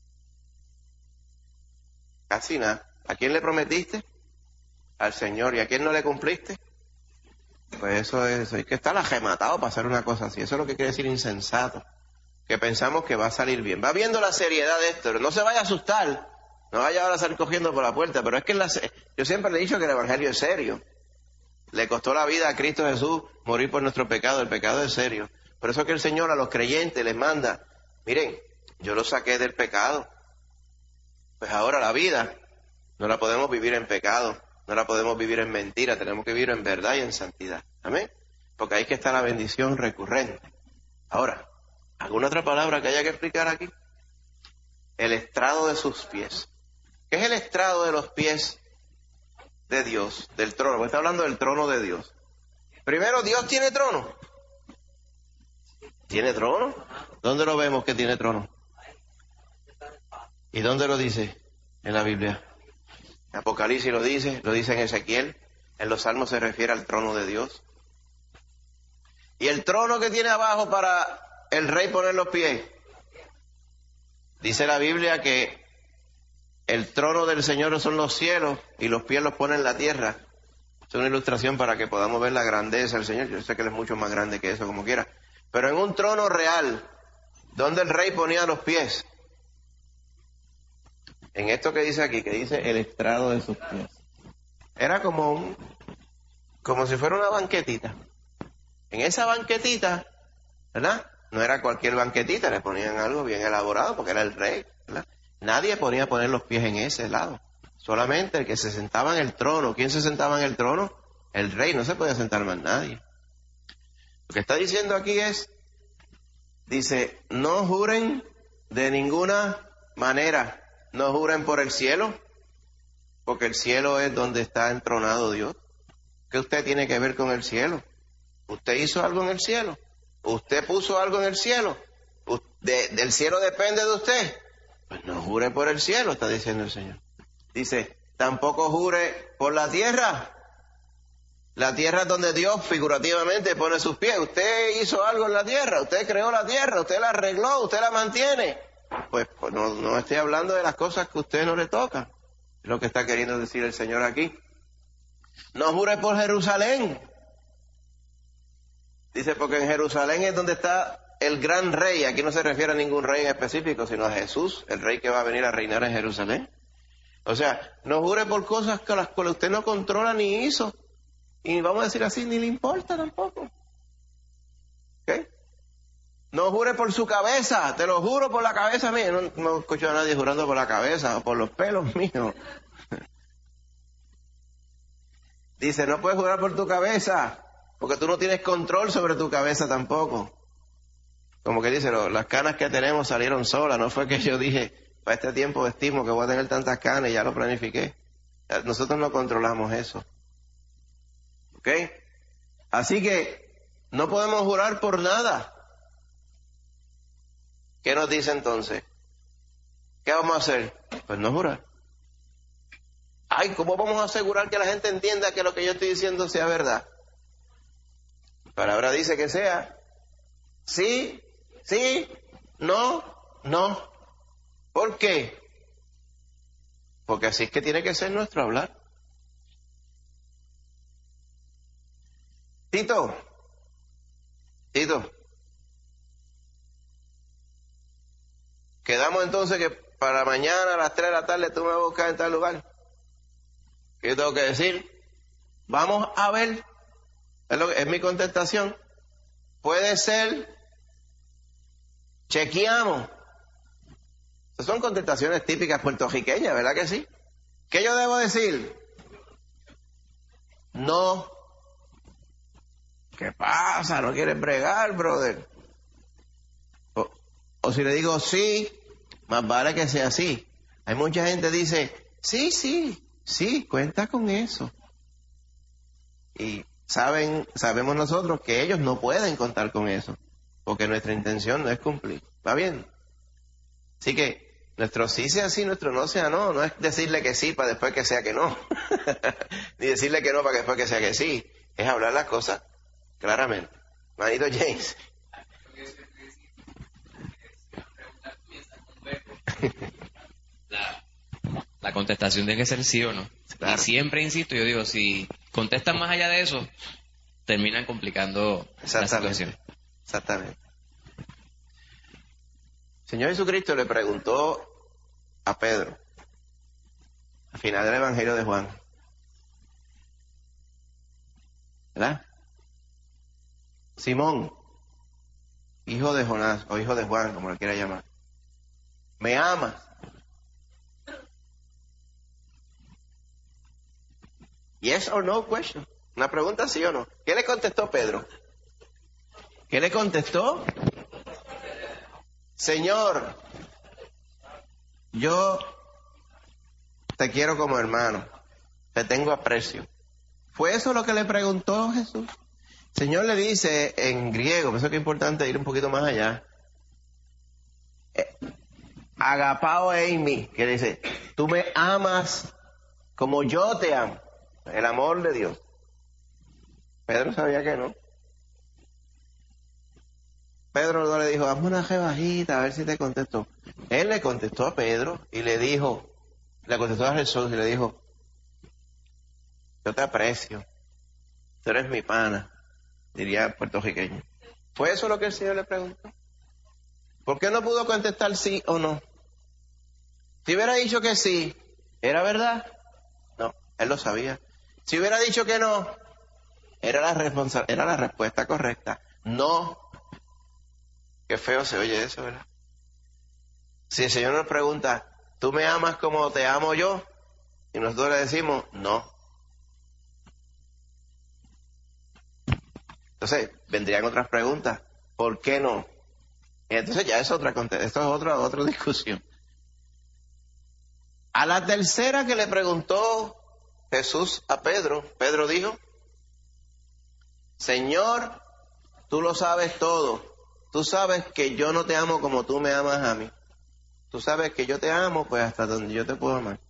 Casi nada. ¿A quién le prometiste? Al Señor. ¿Y a quién no le cumpliste? Pues eso es, hay que estar ajematado para hacer una cosa así. Eso es lo que quiere decir insensato. Que pensamos que va a salir bien. Va viendo la seriedad de esto. No se vaya a asustar. No vaya ahora a salir cogiendo por la puerta. Pero es que en la, yo siempre le he dicho que el Evangelio es serio. Le costó la vida a Cristo Jesús morir por nuestro pecado. El pecado es serio. Por eso que el Señor a los creyentes les manda, miren, yo los saqué del pecado. Pues ahora la vida no la podemos vivir en pecado. No la podemos vivir en mentira, tenemos que vivir en verdad y en santidad. ¿Amén? Porque ahí que está la bendición recurrente. Ahora, ¿alguna otra palabra que haya que explicar aquí? El estrado de sus pies. ¿Qué es el estrado de los pies de Dios, del trono? Porque está hablando del trono de Dios. Primero, ¿Dios tiene trono? ¿Tiene trono? ¿Dónde lo vemos que tiene trono? ¿Y dónde lo dice en la Biblia? Apocalipsis lo dice, lo dice en Ezequiel, en los Salmos se refiere al trono de Dios. Y el trono que tiene abajo para el rey poner los pies, dice la Biblia que el trono del Señor son los cielos y los pies los pone en la tierra. Es una ilustración para que podamos ver la grandeza del Señor. Yo sé que Él es mucho más grande que eso, como quiera. Pero en un trono real, donde el rey ponía los pies, en esto que dice aquí, que dice el estrado de sus pies, era como un, como si fuera una banquetita. En esa banquetita, ¿verdad? No era cualquier banquetita, le ponían algo bien elaborado porque era el rey, ¿verdad? Nadie podía poner los pies en ese lado, solamente el que se sentaba en el trono. ¿Quién se sentaba en el trono? El rey, no se podía sentar más nadie. Lo que está diciendo aquí es, dice, no juren de ninguna manera. No juren por el cielo, porque el cielo es donde está entronado Dios. ¿Qué usted tiene que ver con el cielo? ¿Usted hizo algo en el cielo? ¿Usted puso algo en el cielo? ¿De, ¿Del cielo depende de usted? Pues no jure por el cielo, está diciendo el Señor. Dice, tampoco jure por la tierra. La tierra es donde Dios figurativamente pone sus pies. Usted hizo algo en la tierra, usted creó la tierra, usted la arregló, usted la mantiene. Pues, pues no, no estoy hablando de las cosas que a usted no le tocan. Es lo que está queriendo decir el Señor aquí. No jure por Jerusalén. Dice, porque en Jerusalén es donde está el gran rey. Aquí no se refiere a ningún rey en específico, sino a Jesús, el rey que va a venir a reinar en Jerusalén. O sea, no jure por cosas que las cuales usted no controla ni hizo. Y vamos a decir así, ni le importa tampoco. ¿Ok? No jure por su cabeza, te lo juro por la cabeza mía. No, no escucho a nadie jurando por la cabeza o por los pelos míos. Dice, no puedes jurar por tu cabeza, porque tú no tienes control sobre tu cabeza tampoco. Como que dice, lo, las canas que tenemos salieron solas. No fue que yo dije, para este tiempo estimo que voy a tener tantas canas y ya lo planifiqué. Nosotros no controlamos eso. ¿Ok? Así que no podemos jurar por nada. ¿Qué nos dice entonces? ¿Qué vamos a hacer? Pues no jurar. Ay, ¿cómo vamos a asegurar que la gente entienda que lo que yo estoy diciendo sea verdad? La palabra dice que sea sí, sí, no, no. ¿Por qué? Porque así es que tiene que ser nuestro hablar. Tito, Tito, quedamos entonces que para mañana a las tres de la tarde tú me vas a buscar en tal lugar. ¿Qué yo tengo que decir? Vamos a ver, es, lo que, es mi contestación. Puede ser, chequeamos. Esas son contestaciones típicas puertorriqueñas, ¿verdad que sí? ¿Qué yo debo decir? No. ¿Qué pasa? ¿No quieres bregar, brother? O si le digo sí, más vale que sea sí. Hay mucha gente que dice, sí, sí, sí, cuenta con eso. Y saben, sabemos nosotros que ellos no pueden contar con eso, porque nuestra intención no es cumplir. ¿Va bien? Así que nuestro sí sea sí, nuestro no sea no. No es decirle que sí para después que sea que no. Ni decirle que no para que después que sea que sí. Es hablar las cosas claramente. Manito James. La, la contestación tiene que ser sí o no. Claro. Y siempre insisto, yo digo, si contestan más allá de eso, terminan complicando la situación. Exactamente. El Señor Jesucristo le preguntó a Pedro, al final del Evangelio de Juan, ¿verdad? Simón, hijo de Jonás, o hijo de Juan, como lo quiera llamar, ¿me amas? Yes or no question. Una pregunta sí o no. ¿Qué le contestó Pedro? ¿Qué le contestó? Señor, yo te quiero como hermano, te tengo aprecio. ¿Fue eso lo que le preguntó Jesús? El Señor le dice en griego, por eso que es importante ir un poquito más allá, eh, agapao eimi, que dice, tú me amas como yo te amo, el amor de Dios. Pedro sabía que no. Pedro no le dijo, hazme una rebajita a ver si te contestó. Él le contestó a Pedro y le dijo, le contestó a Jesús y le dijo, yo te aprecio, tú eres mi pana, diría el puertorriqueño. ¿Fue eso lo que el Señor le preguntó? ¿Por qué no pudo contestar sí o no? Si hubiera dicho que sí, ¿era verdad? No, él lo sabía. Si hubiera dicho que no, era la responsa- era la respuesta correcta. No. Qué feo se oye eso, ¿verdad? Si el Señor nos pregunta, ¿tú me amas como te amo yo? Y nosotros le decimos, no. Entonces, vendrían otras preguntas. ¿Por qué no? Y entonces ya es otra, esto es otra, otra discusión. A la tercera que le preguntó Jesús a Pedro, Pedro dijo, Señor, tú lo sabes todo. Tú sabes que yo no te amo como tú me amas a mí. Tú sabes que yo te amo, pues hasta donde yo te puedo amar.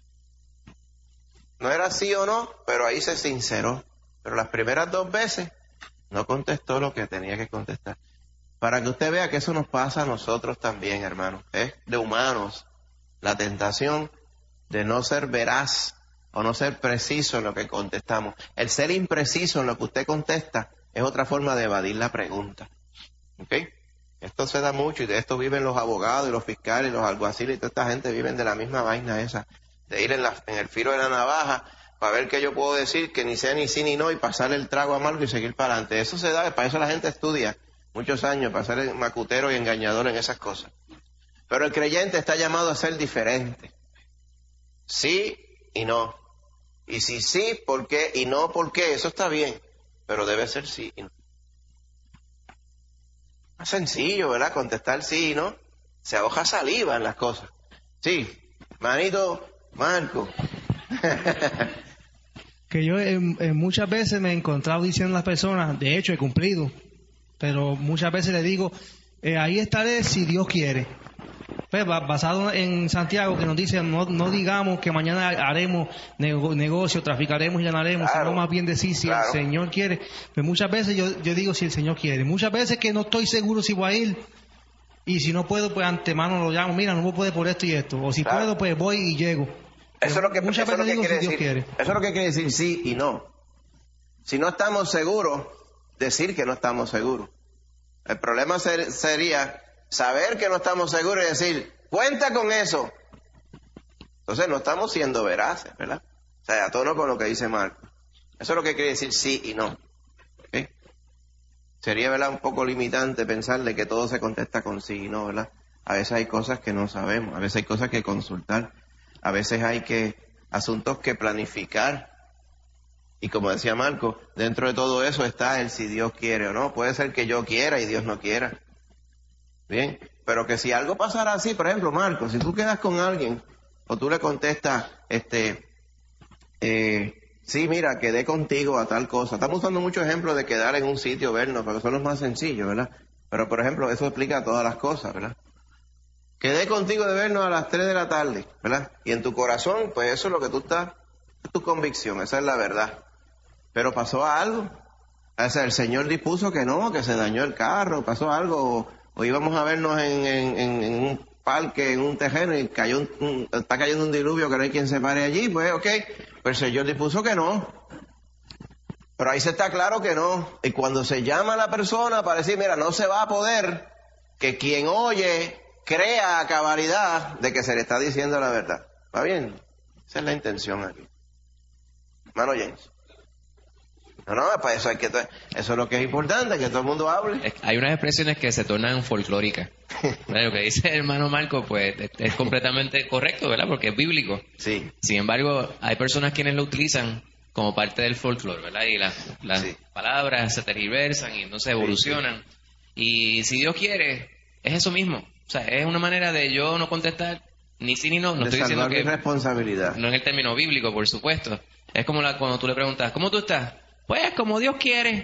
No era sí o no, pero ahí se sinceró. Pero las primeras dos veces no contestó lo que tenía que contestar. Para que usted vea que eso nos pasa a nosotros también, hermano. Es de humanos la tentación de no ser veraz o no ser preciso en lo que contestamos. El ser impreciso en lo que usted contesta es otra forma de evadir la pregunta. ¿Ok? Esto se da mucho y de esto viven los abogados y los fiscales y los alguaciles y toda esta gente viven de la misma vaina esa, de ir en, la, en el filo de la navaja para ver qué yo puedo decir que ni sea ni sí ni no y pasar el trago amargo y seguir para adelante. Eso se da, para eso la gente estudia muchos años, para ser macutero y engañador en esas cosas. Pero el creyente está llamado a ser diferente. Sí y no. Y si sí, ¿por qué? Y no, ¿por qué? Eso está bien, pero debe ser sí y no. Es sencillo, ¿verdad? Contestar sí, ¿no? Se ahoja saliva en las cosas. Sí, manito Marco. Que yo eh, eh, muchas veces me he encontrado diciendo a las personas, de hecho he cumplido, pero muchas veces le digo, eh, ahí estaré si Dios quiere. Pues, basado en Santiago, que nos dice, no, no digamos que mañana haremos nego- negocio, traficaremos y ganaremos, Claro, sino más bien decir si claro. el Señor quiere. Pues muchas veces yo, yo digo si el Señor quiere. Muchas veces que no estoy seguro si voy a ir, y si no puedo, pues antemano lo llamo, mira, no puedo poder por esto y esto. O si Claro. puedo, pues voy y llego. Eso es lo que, muchas eso es lo veces que digo quiere si Dios decir. quiere. Eso es lo que quiere decir sí y no. Si no estamos seguros, decir que no estamos seguros. El problema ser, sería saber que no estamos seguros y decir, cuenta con eso. Entonces no estamos siendo veraces, ¿verdad? O sea, a tono con lo que dice Marco. Eso es lo que quiere decir sí y no. ¿Okay? Sería, ¿verdad?, un poco limitante pensar de que todo se contesta con sí y no, ¿verdad? A veces hay cosas que no sabemos, a veces hay cosas que consultar, a veces hay que asuntos que planificar. Y como decía Marco, dentro de todo eso está el si Dios quiere o no. Puede ser que yo quiera y Dios no quiera. Bien, pero que si algo pasara así, por ejemplo, Marco, si tú quedas con alguien o tú le contestas, este, eh, sí, mira, quedé contigo a tal cosa. Estamos usando muchos ejemplos de quedar en un sitio, vernos, porque son los más sencillos, ¿verdad? Pero, por ejemplo, eso explica todas las cosas, ¿verdad? Quedé contigo de vernos a las tres de la tarde, ¿verdad? Y en tu corazón, pues eso es lo que tú estás, es tu convicción, esa es la verdad. Pero pasó algo. O sea, el Señor dispuso que no, que se dañó el carro, pasó algo, o, o íbamos a vernos en, en, en, en un parque, en un terreno, y cayó un, un, está cayendo un diluvio que no hay quien se pare allí, pues ok, pero el Señor dispuso que no. Pero ahí se está claro que no. Y cuando se llama a la persona para decir, mira, no se va a poder, que quien oye crea a cabalidad de que se le está diciendo la verdad. ¿Va bien? Esa es la intención aquí. Hermano James. No, no, para eso hay que, eso es lo que es importante, que todo el mundo hable. Es, hay unas expresiones que se tornan folclóricas. Lo que dice el hermano Marco, pues, es, es completamente correcto, ¿verdad? Porque es bíblico. Sí. Sin embargo, hay personas quienes lo utilizan como parte del folclore, ¿verdad? Y las, las sí. palabras se tergiversan y entonces evolucionan. Sí, sí. Y si Dios quiere, es eso mismo. O sea, es una manera de yo no contestar ni sí ni no. No de estoy diciendo que responsabilidad. No en el término bíblico, por supuesto. Es como la, cuando tú le preguntas, ¿cómo tú estás? Pues como Dios quiere.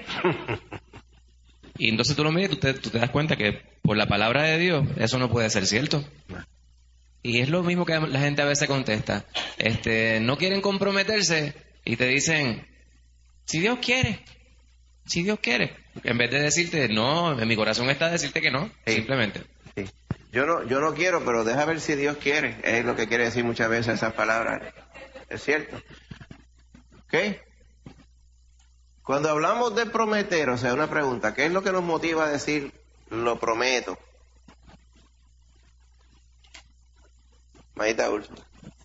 Y entonces tú lo miras y tú te, tú te das cuenta que por la palabra de Dios eso no puede ser cierto. Y es lo mismo que la gente a veces contesta. Este, no quieren comprometerse y te dicen, si Dios quiere, si Dios quiere. En vez de decirte, no, en mi corazón está decirte que no, sí. Simplemente. Sí. Yo no, yo no quiero, pero deja ver si Dios quiere. Es lo que quiere decir muchas veces esas palabras. Es cierto. ¿Ok? Cuando hablamos de prometer, o sea, una pregunta, ¿qué es lo que nos motiva a decir lo prometo? Maíta Úrsula.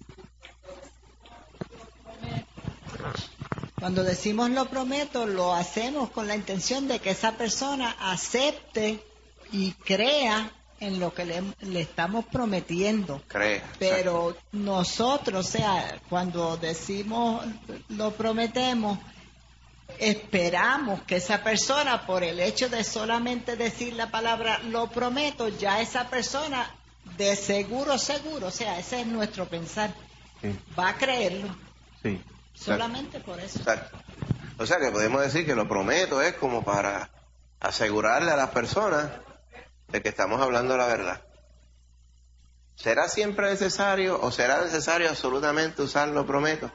Cuando decimos lo prometo, lo hacemos con la intención de que esa persona acepte y crea en lo que le, le estamos prometiendo. Crea. Pero exacto. Nosotros, o sea, cuando decimos lo prometemos, esperamos que esa persona, por el hecho de solamente decir la palabra lo prometo, ya esa persona de seguro, seguro, o sea, ese es nuestro pensar, sí. Va a creerlo. Sí. Solamente por eso. Exacto. O sea que podemos decir que lo prometo es como para asegurarle a las personas de que estamos hablando la verdad. ¿Será siempre necesario o será necesario absolutamente usar lo prometo?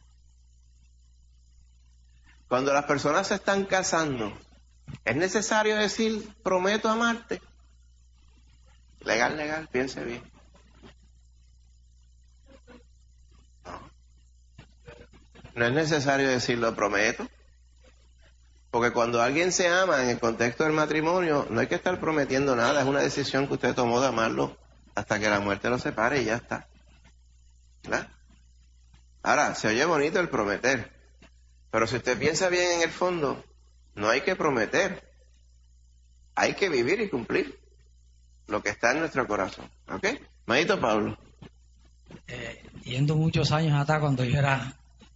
Cuando las personas se están casando, ¿es necesario decir prometo amarte? Legal, legal, piense bien. No. No es necesario decir lo prometo. Porque cuando alguien se ama en el contexto del matrimonio, no hay que estar prometiendo nada, es una decisión que usted tomó de amarlo hasta que la muerte lo separe y ya está. ¿Verdad? Ahora, se oye bonito el prometer. Pero si usted piensa bien en el fondo, no hay que prometer. Hay que vivir y cumplir lo que está en nuestro corazón. ¿Ok? Maíto Pablo. Eh, yendo muchos años atrás, cuando yo era,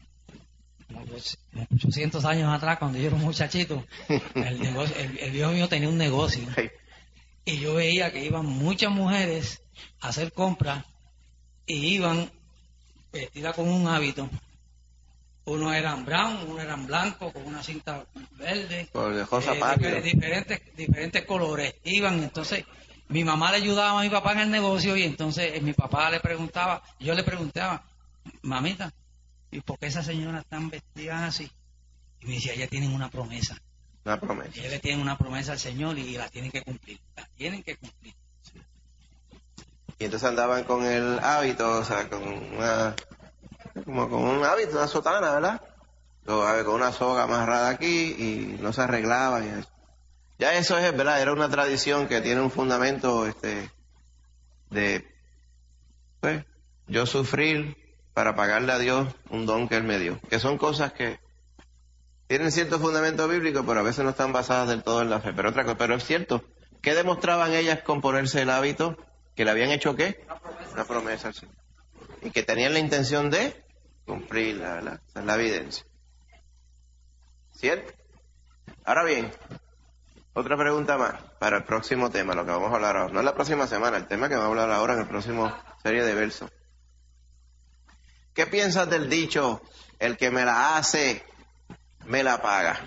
ochocientos años atrás, cuando yo era un muchachito, el, negocio, el, el viejo mío tenía un negocio. Sí. Y yo veía que iban muchas mujeres a hacer compras y iban vestidas con un hábito. Uno eran brown, uno eran blanco, con una cinta verde, eh, diferentes, diferentes colores. Iban, entonces, mi mamá le ayudaba a mi papá en el negocio y entonces eh, mi papá le preguntaba, yo le preguntaba, mamita, ¿y por qué esas señoras están vestidas así? Y me decía, ellas tienen una promesa. Una promesa. Ellas le tienen una promesa al Señor y la tienen que cumplir. La tienen que cumplir. Sí. Y entonces andaban con el hábito, o sea, con una... como con un hábito, una sotana, ¿verdad? Con una soga amarrada aquí y no se arreglaban y eso. Ya eso es, ¿verdad? Era una tradición que tiene un fundamento este de, pues, yo sufrir para pagarle a Dios un don que Él me dio. Que son cosas que tienen cierto fundamento bíblico, pero a veces no están basadas del todo en la fe. Pero otra cosa, pero es cierto. ¿Qué demostraban ellas con ponerse el hábito? ¿Que le habían hecho qué? Una promesa, una promesa al Señor. Y que tenían la intención de cumplirla, ¿verdad? Esa es la evidencia. ¿Cierto? Ahora bien, Otra pregunta más para el próximo tema, lo que vamos a hablar ahora. No es la próxima semana, el tema que vamos a hablar ahora en el próximo serie de versos. ¿Qué piensas del dicho, el que me la hace, me la paga?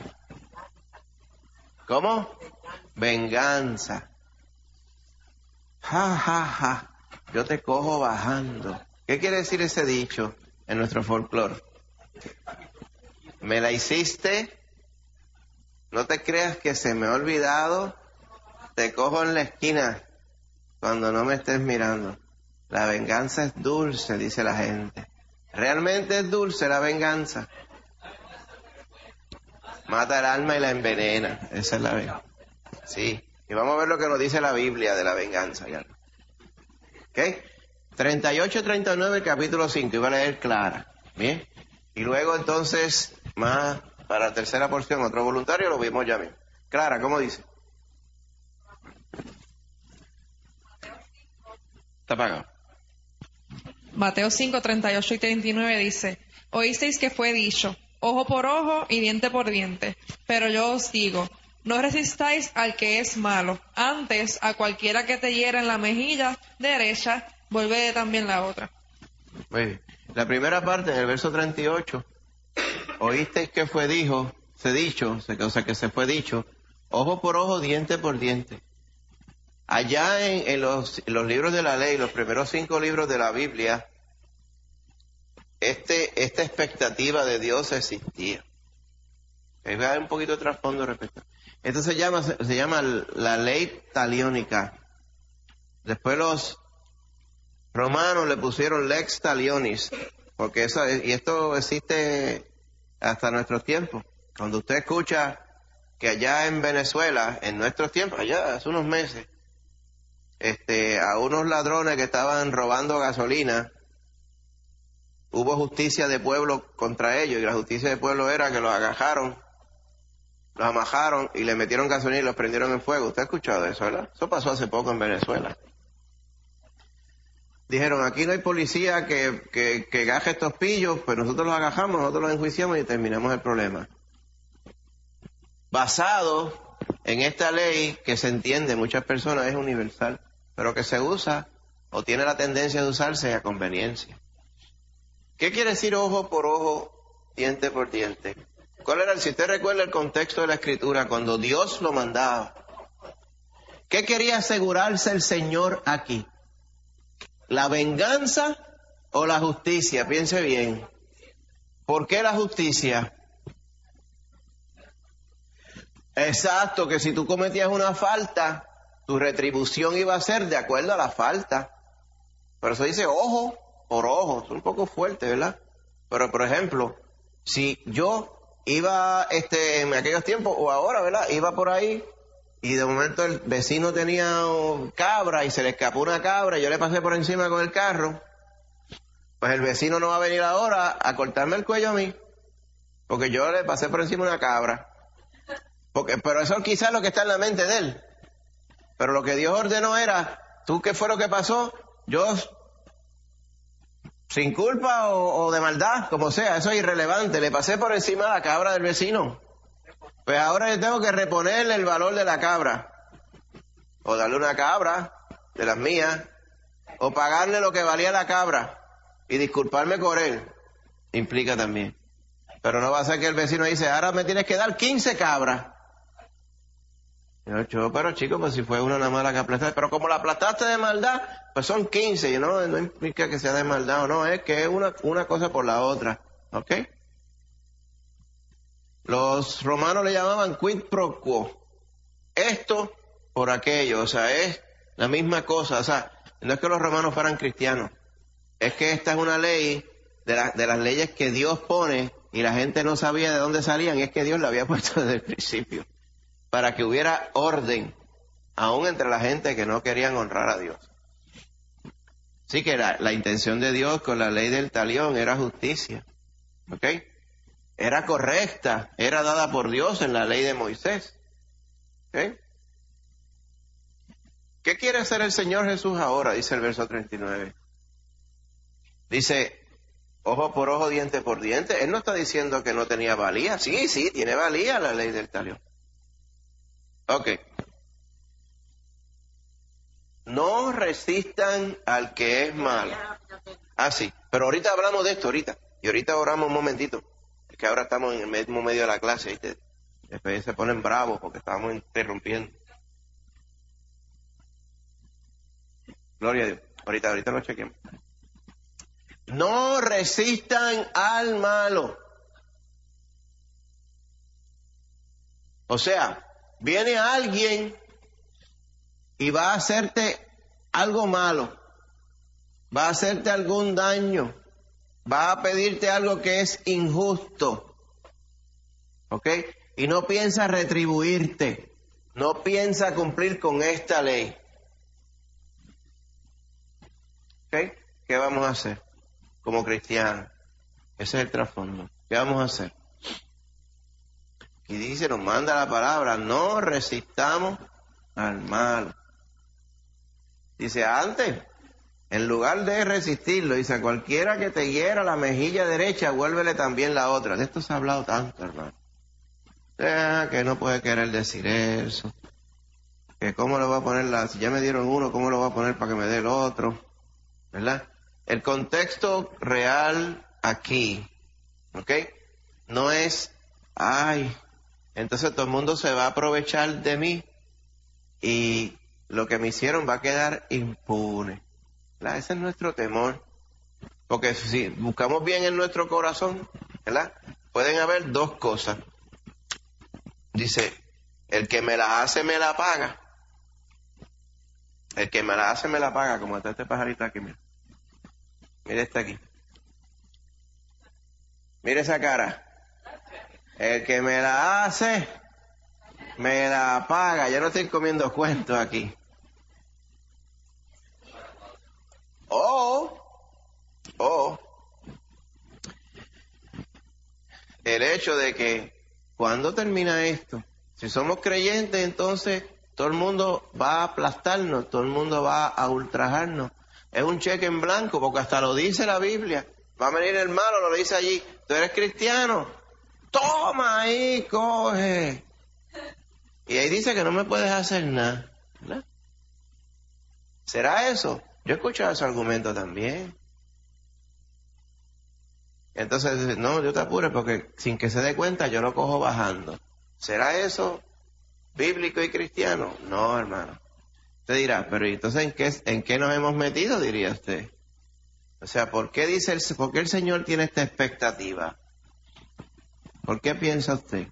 ¿Cómo? Venganza. Ja, ja, ja. Yo te cojo bajando. ¿Qué quiere decir ese dicho en nuestro folclore? Me la hiciste, no te creas que se me ha olvidado, te cojo en la esquina cuando no me estés mirando. La venganza es dulce, dice la gente. Realmente es dulce la venganza. Mata el alma y la envenena. Esa es la venganza. Sí. Y vamos a ver lo que nos dice la Biblia de la venganza. ¿Ya? ¿Ok? treinta y ocho, treinta y nueve, capítulo cinco. Iba a leer Clara. Bien. Y luego entonces, más para la tercera porción, otro voluntario, lo vimos ya mismo. Clara, ¿cómo dice? Está apagado. Mateo cinco, treinta y ocho y treinta y nueve dice, oísteis que fue dicho, ojo por ojo y diente por diente, pero yo os digo, no resistáis al que es malo, antes a cualquiera que te hiera en la mejilla derecha, vuelve también la otra. Muy bien. La primera parte, en el verso treinta y ocho, oísteis que fue dijo, se dicho, o sea que se fue dicho, ojo por ojo, diente por diente. Allá en, en, los, en los libros de la ley, los primeros cinco libros de la Biblia, este, esta expectativa de Dios existía. Hay un poquito de trasfondo respecto. Esto se llama, se llama la ley taliónica. Después los romanos le pusieron lex talionis, porque eso, y esto existe hasta nuestros tiempos. Cuando usted escucha que allá en Venezuela, en nuestros tiempos, allá hace unos meses, este, a unos ladrones que estaban robando gasolina, hubo justicia de pueblo contra ellos, y la justicia de pueblo era que los agajaron, los amajaron y le metieron gasolina y los prendieron en fuego. ¿Usted ha escuchado eso, verdad? Eso pasó hace poco en Venezuela. Dijeron, aquí no hay policía que, que, que gaje estos pillos, pues nosotros los agajamos, nosotros los enjuiciamos y terminamos el problema. Basado en esta ley que se entiende, muchas personas es universal, pero que se usa o tiene la tendencia de usarse a conveniencia. ¿Qué quiere decir ojo por ojo, diente por diente? ¿Cuál era, si usted recuerda el contexto de la Escritura, cuando Dios lo mandaba? ¿Qué quería asegurarse el Señor aquí? ¿La venganza o la justicia? Piense bien. ¿Por qué la justicia? Exacto, que si tú cometías una falta, tu retribución iba a ser de acuerdo a la falta. Por eso dice ojo por ojo. Es un poco fuerte, ¿verdad? Pero, por ejemplo, si yo iba este en aquellos tiempos, o ahora, ¿verdad? Iba por ahí y de momento el vecino tenía cabra y se le escapó una cabra y yo le pasé por encima con el carro, pues el vecino no va a venir ahora a cortarme el cuello a mí, porque yo le pasé por encima una cabra. Porque, pero eso quizás es lo que está en la mente de él. Pero lo que Dios ordenó era, ¿tú qué fue lo que pasó? Yo, sin culpa o, o de maldad, como sea, eso es irrelevante, le pasé por encima a la cabra del vecino. Pues ahora yo tengo que reponerle el valor de la cabra. O darle una cabra de las mías. O pagarle lo que valía la cabra. Y disculparme por él. Implica también. Pero no va a ser que el vecino dice, ahora me tienes que dar quince cabras. Yo, yo, pero chico, pues si fue una nada más la que aplastaste. Pero como la aplastaste de maldad, pues son quince. No, no implica que sea de maldad o no. Es que es una, una cosa por la otra. ¿Ok? Los romanos le llamaban quid pro quo. Esto por aquello. O sea, es la misma cosa. O sea, no es que los romanos fueran cristianos. Es que esta es una ley de, la, de las leyes que Dios pone y la gente no sabía de dónde salían. Y es que Dios la había puesto desde el principio. Para que hubiera orden, aún entre la gente que no querían honrar a Dios. Así que la, la intención de Dios con la ley del talión era justicia. ¿Ok? Era correcta, era dada por Dios en la ley de Moisés. ¿Ok? ¿Qué quiere hacer el Señor Jesús ahora? Dice el verso treinta y nueve. Dice, ojo por ojo, diente por diente. Él no está diciendo que no tenía valía. Sí, sí, tiene valía la ley del talión. Ok. No resistan al que es malo. Ah, sí. Pero ahorita hablamos de esto, ahorita. Y ahorita oramos un momentito. Es que ahora estamos en el mismo medio de la clase, ¿viste? Después se ponen bravos porque estamos interrumpiendo. Gloria a Dios. Ahorita, ahorita lo chequemos. No resistan al malo. O sea, viene alguien y va a hacerte algo malo, va a hacerte algún daño, va a pedirte algo que es injusto, ¿ok? Y no piensa retribuirte, no piensa cumplir con esta ley. ¿Ok? ¿Qué vamos a hacer como cristianos? Ese es el trasfondo. ¿Qué vamos a hacer? Y dice, nos manda la palabra, no resistamos al mal. Dice, antes, en lugar de resistirlo, dice, a cualquiera que te hiera la mejilla derecha, vuélvele también la otra. De esto se ha hablado tanto, hermano. Eh, que no puede querer decir eso. Que cómo lo va a poner, la, si ya me dieron uno, cómo lo va a poner para que me dé el otro. ¿Verdad? El contexto real aquí, ¿ok? No es, ay, entonces todo el mundo se va a aprovechar de mí y lo que me hicieron va a quedar impune. ¿Verdad? Ese es nuestro temor. Porque si buscamos bien en nuestro corazón, ¿verdad? Pueden haber dos cosas. Dice, el que me la hace me la paga. El que me la hace me la paga, como está este pajarito aquí, mira. Mira este aquí. Mira esa cara. El que me la hace, me la paga. Yo no estoy comiendo cuentos aquí. O, o, el hecho de que cuando termina esto, si somos creyentes, entonces todo el mundo va a aplastarnos, todo el mundo va a ultrajarnos. Es un cheque en blanco, porque hasta lo dice la Biblia. Va a venir el malo, lo dice allí. Tú eres cristiano. Toma ahí, coge. Y ahí dice que no me puedes hacer nada. ¿Verdad? ¿Será eso? Yo he escuchado ese argumento también. Entonces, no, yo te apures porque sin que se dé cuenta yo lo cojo bajando. ¿Será eso bíblico y cristiano? No, hermano. Usted dirá, pero entonces ¿en qué, en qué nos hemos metido? Diría usted. O sea, ¿por qué dice el, por qué el Señor tiene esta expectativa? ¿Por qué piensa usted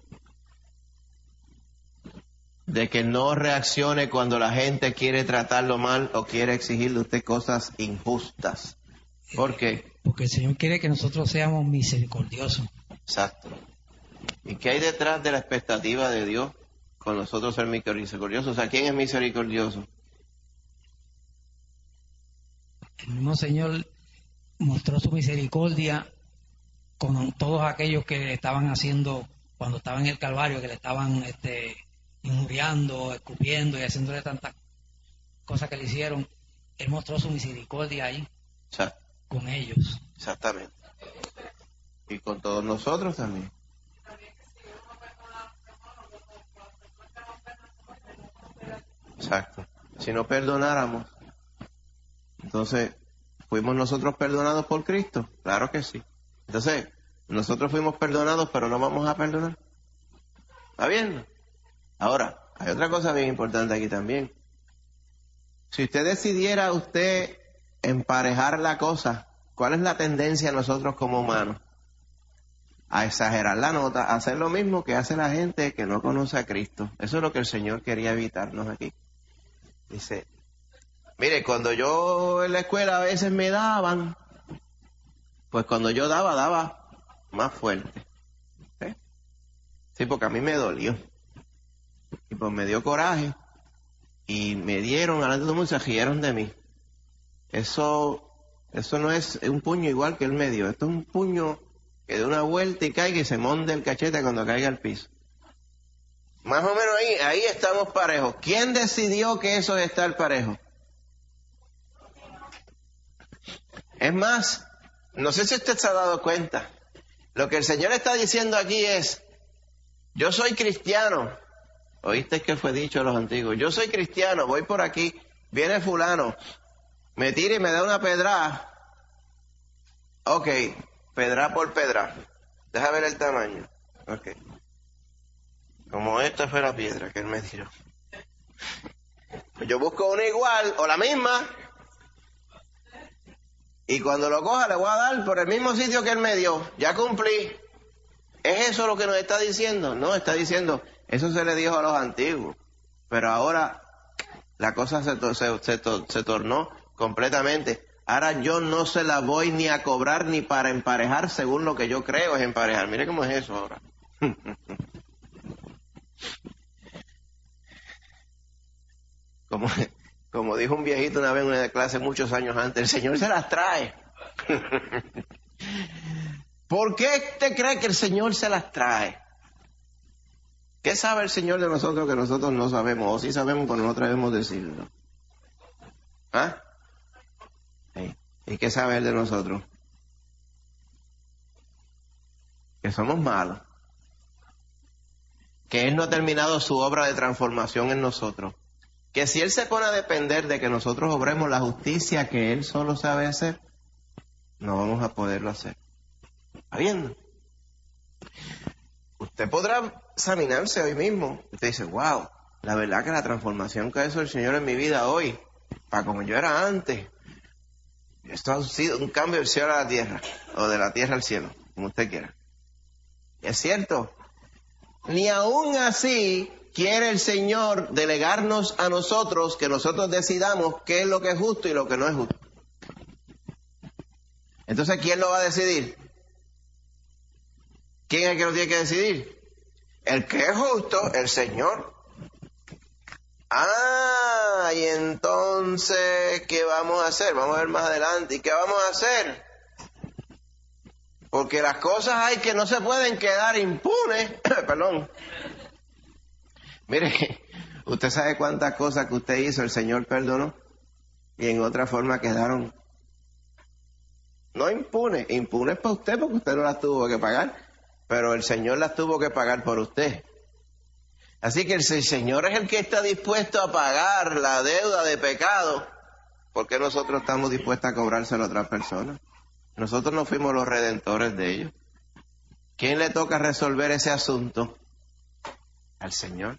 de que no reaccione cuando la gente quiere tratarlo mal o quiere exigirle a usted cosas injustas? ¿Por qué? Porque el Señor quiere que nosotros seamos misericordiosos. Exacto. ¿Y qué hay detrás de la expectativa de Dios con nosotros ser misericordiosos? O sea, ¿quién es misericordioso? El mismo Señor mostró su misericordia con todos aquellos que le estaban haciendo, cuando estaba en el Calvario, que le estaban este, injuriando, escupiendo y haciéndole tantas cosas que le hicieron. Él mostró su misericordia ahí, Exacto. Con ellos. Exactamente. Y con todos nosotros también. Exacto. Si no perdonáramos, entonces, ¿fuimos nosotros perdonados por Cristo? Claro que sí. Entonces, nosotros fuimos perdonados, pero no vamos a perdonar. ¿Está bien? Ahora, hay otra cosa bien importante aquí también. Si usted decidiera usted emparejar la cosa, ¿cuál es la tendencia a nosotros como humanos? A exagerar la nota, a hacer lo mismo que hace la gente que no conoce a Cristo. Eso es lo que el Señor quería evitarnos aquí. Dice, mire, cuando yo en la escuela a veces me daban, pues cuando yo daba, daba más fuerte. ¿Sí? Sí, porque a mí me dolió. Y pues me dio coraje. Y me dieron, delante de todo el mundo, se rieron de mí. Eso, eso no es un puño igual que el medio. Esto es un puño que dé una vuelta y caiga y se monte el cachete cuando caiga al piso. Más o menos ahí, ahí estamos parejos. ¿Quién decidió que eso es estar parejo? Es más, no sé si usted se ha dado cuenta. Lo que el Señor está diciendo aquí es, yo soy cristiano, Oíste que fue dicho a los antiguos. Yo soy cristiano, voy por aquí, viene fulano, me tira y me da una pedra. Ok, pedra por pedra. Deja ver el tamaño. Ok. Como esta fue la piedra que él me tiró. Yo busco una igual o la misma. Y cuando lo coja le voy a dar por el mismo sitio que él me dio. Ya cumplí. ¿Es eso lo que nos está diciendo? No, está diciendo, eso se le dijo a los antiguos. Pero ahora la cosa se, to- se, se, to- se tornó completamente. Ahora yo no se la voy ni a cobrar ni para emparejar según lo que yo creo es emparejar. Mire cómo es eso ahora. Como, como dijo un viejito una vez en una clase muchos años antes, el Señor se las trae. ¿Por qué usted cree que el Señor se las trae? ¿Qué sabe el Señor de nosotros que nosotros no sabemos? O sí sabemos, pero no debemos decirlo. ¿Ah? Sí. ¿Y qué sabe Él de nosotros? Que somos malos. Que Él no ha terminado su obra de transformación en nosotros. Que si Él se pone a depender de que nosotros obremos la justicia que Él solo sabe hacer, no vamos a poderlo hacer. ¿Está viendo? Usted podrá examinarse hoy mismo. Usted dice, wow, la verdad que la transformación que ha hecho el Señor en mi vida hoy, para como yo era antes, esto ha sido un cambio del cielo a la tierra, o de la tierra al cielo, como usted quiera. Y es cierto, ni aún así quiere el Señor delegarnos a nosotros que nosotros decidamos qué es lo que es justo y lo que no es justo. Entonces, ¿quién lo va a decidir? ¿Quién es el que lo tiene que decidir? El que es justo, el Señor. Ah, y entonces, ¿qué vamos a hacer? Vamos a ver más adelante. ¿Y qué vamos a hacer? Porque las cosas hay que no se pueden quedar impunes. Perdón. Mire, usted sabe cuántas cosas que usted hizo, el Señor perdonó. Y en otra forma quedaron no impunes. Impunes para usted porque usted no las tuvo que pagar. Pero el Señor las tuvo que pagar por usted. Así que el Señor es el que está dispuesto a pagar la deuda de pecado. ¿Por qué nosotros estamos dispuestos a cobrárselo a otras personas? Nosotros no fuimos los redentores de ellos. ¿Quién le toca resolver ese asunto? Al Señor.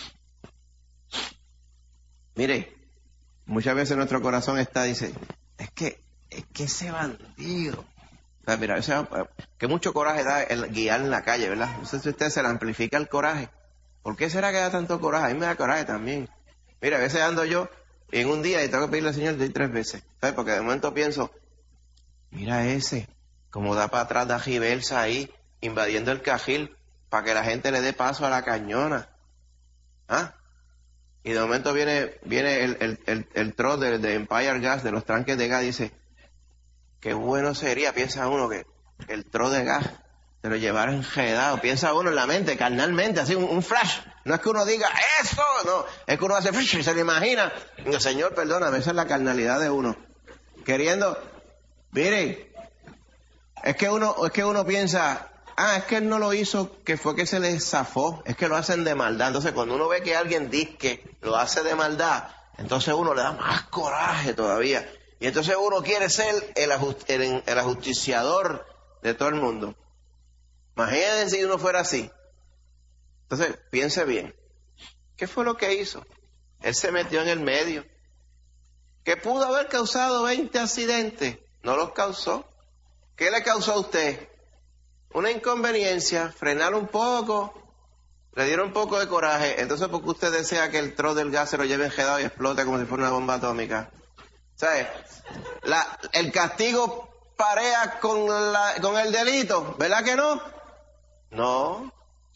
Mire, muchas veces nuestro corazón está, dice, es que, es que ese bandido... O sea, mira, ese, que mucho coraje da el guiar en la calle, ¿verdad? No sé si usted se le amplifica el coraje. ¿Por qué será que da tanto coraje? A mí me da coraje también. Mira, a veces ando yo y en un día y tengo que pedirle al Señor de tres veces. ¿Sabes? Porque de momento pienso, mira ese, como da para atrás, da giversa ahí, invadiendo el cajil para que la gente le dé paso a la cañona. ¿Ah? Y de momento viene viene el, el, el, el troll de, de Empire Gas, de los tranques de gas, dice, qué bueno sería, piensa uno, que el troll de gas se lo llevara enredado, piensa uno en la mente, carnalmente, así un, un flash. No es que uno diga, eso, no, es que uno hace flash y se lo imagina. No, Señor, perdóname, esa es la carnalidad de uno. Queriendo, miren, es que uno, es que uno piensa, ah, es que él no lo hizo, que fue que se le zafó, es que lo hacen de maldad. Entonces, cuando uno ve que alguien dice que lo hace de maldad, entonces uno le da más coraje todavía. Y entonces uno quiere ser el, ajust, el, el ajusticiador de todo el mundo. Imagínense si uno fuera así. Entonces, piense bien. ¿Qué fue lo que hizo? Él se metió en el medio. ¿Que pudo haber causado veinte accidentes? No los causó. ¿Qué le causó a usted? Una inconveniencia, frenar un poco, le dieron un poco de coraje. Entonces, ¿por qué usted desea que el trozo del gas se lo lleve enredado y explote como si fuera una bomba atómica? ¿Sabe? La, el castigo parea con, la, con el delito, ¿verdad que no? No.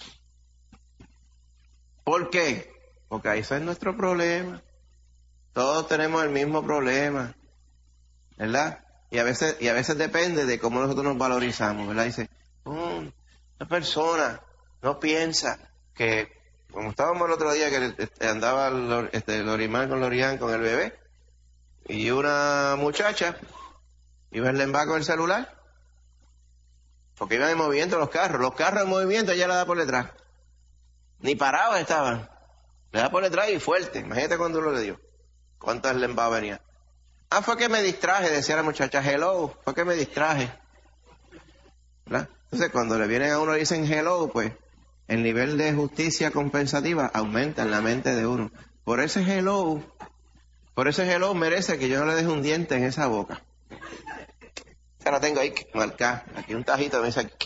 ¿Por qué? Porque ese es nuestro problema. Todos tenemos el mismo problema, ¿verdad? Y a veces, y a veces depende de cómo nosotros nos valorizamos, ¿verdad? Dice, oh, una persona no piensa que, como estábamos el otro día que andaba este, Lorimar con Lorian con el bebé, y una muchacha iba en lemba con el celular, porque iban en movimiento los carros, los carros en movimiento ella la da por detrás, ni parados estaban, Le da por detrás y fuerte. Imagínate cuando lo le dio. ¿Cuántas lembas venía? Ah, fue que me distraje, decía la muchacha. Hello, fue que me distraje. ¿Verdad? Entonces, cuando le vienen a uno y dicen hello, pues el nivel de justicia compensativa aumenta en la mente de uno. Por ese hello, por ese hello merece que yo no le deje un diente en esa boca. Ya la tengo ahí marcada. Aquí un tajito me dice aquí.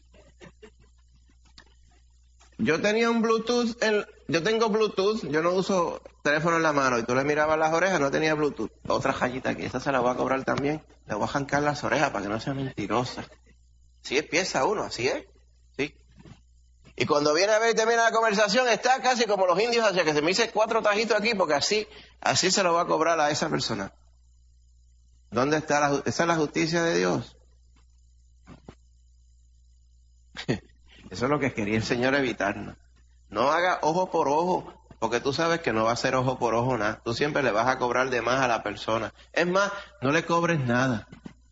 Yo tenía un Bluetooth, en, yo tengo Bluetooth, yo no uso teléfono en la mano, y tú le mirabas las orejas, no tenía Bluetooth. Otra rayita aquí, esa se la voy a cobrar también. Le voy a jancar las orejas para que no sea mentirosa. Así empieza uno, así es. ¿Sí? Y cuando viene a ver y termina la conversación, está casi como los indios, hacia que se me hice cuatro tajitos aquí, porque así, así se lo va a cobrar a esa persona. ¿Dónde está la, esa es la justicia de Dios? Eso es lo que quería el Señor evitarnos. No haga ojo por ojo, porque tú sabes que no va a ser ojo por ojo nada. Tú siempre le vas a cobrar de más a la persona. Es más, no le cobres nada.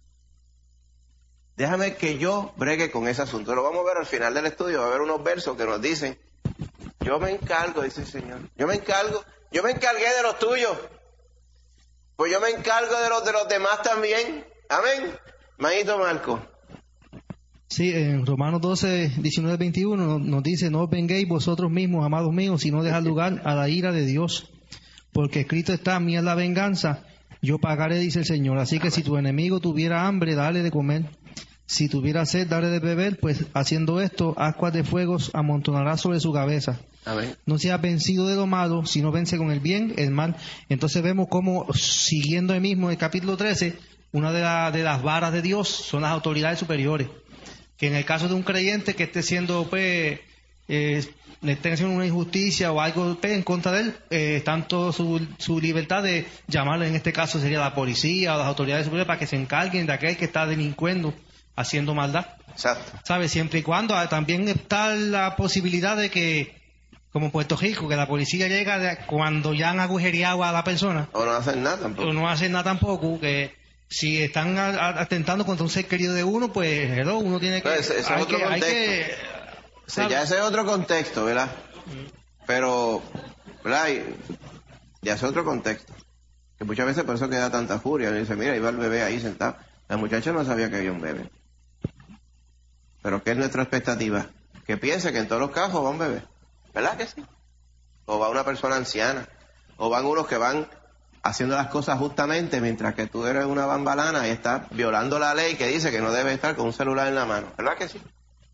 Déjame que yo bregue con ese asunto. Lo vamos a ver al final del estudio. Va a haber unos versos que nos dicen, yo me encargo, dice el Señor. Yo me encargo, yo me encargué de los tuyos. Pues yo me encargo de los de los demás también. Amén. Manito Marco. Sí, en Romanos doce, diecinueve, veintiuno nos dice, no os venguéis vosotros mismos, amados míos, sino dejad lugar a la ira de Dios. Porque escrito está, mía es la venganza, yo pagaré, dice el Señor. Así que si tu enemigo tuviera hambre, dale de comer. Si tuviera sed, dale de beber, pues haciendo esto, ascuas de fuegos amontonará sobre su cabeza. Amén. No seas vencido de lo malo, sino vence con el bien, el mal. Entonces vemos cómo, siguiendo el mismo, el capítulo trece, una de, la, de las varas de Dios son las autoridades superiores. Que en el caso de un creyente que esté siendo, pues, eh, esté haciendo una injusticia o algo pues, en contra de él, eh, está toda su, su libertad de llamarle, en este caso sería la policía o las autoridades superiores, para que se encarguen de aquel que está delincuendo, haciendo maldad. Exacto. ¿Sabe? Siempre y cuando ah, también está la posibilidad de que, como en Puerto Rico, que la policía llega de, cuando ya han agujereado a la persona. O no hacen nada tampoco. O no hacen nada tampoco, que... Si están atentando contra un ser querido de uno, pues hello, uno tiene que... No, ese, ese hay, es otro que hay que sí, ya ese es otro contexto, ¿verdad? Mm. Pero, ¿verdad? Ya es otro contexto. Que muchas veces por eso queda tanta furia. Le dice, mira, iba el bebé ahí sentado. La muchacha no sabía que había un bebé. Pero ¿qué es nuestra expectativa? Que piense que en todos los casos va un bebé. ¿Verdad que sí? O va una persona anciana. O van unos que van... haciendo las cosas justamente, mientras que tú eres una bambalana y estás violando la ley que dice que no debes estar con un celular en la mano. ¿Verdad que sí?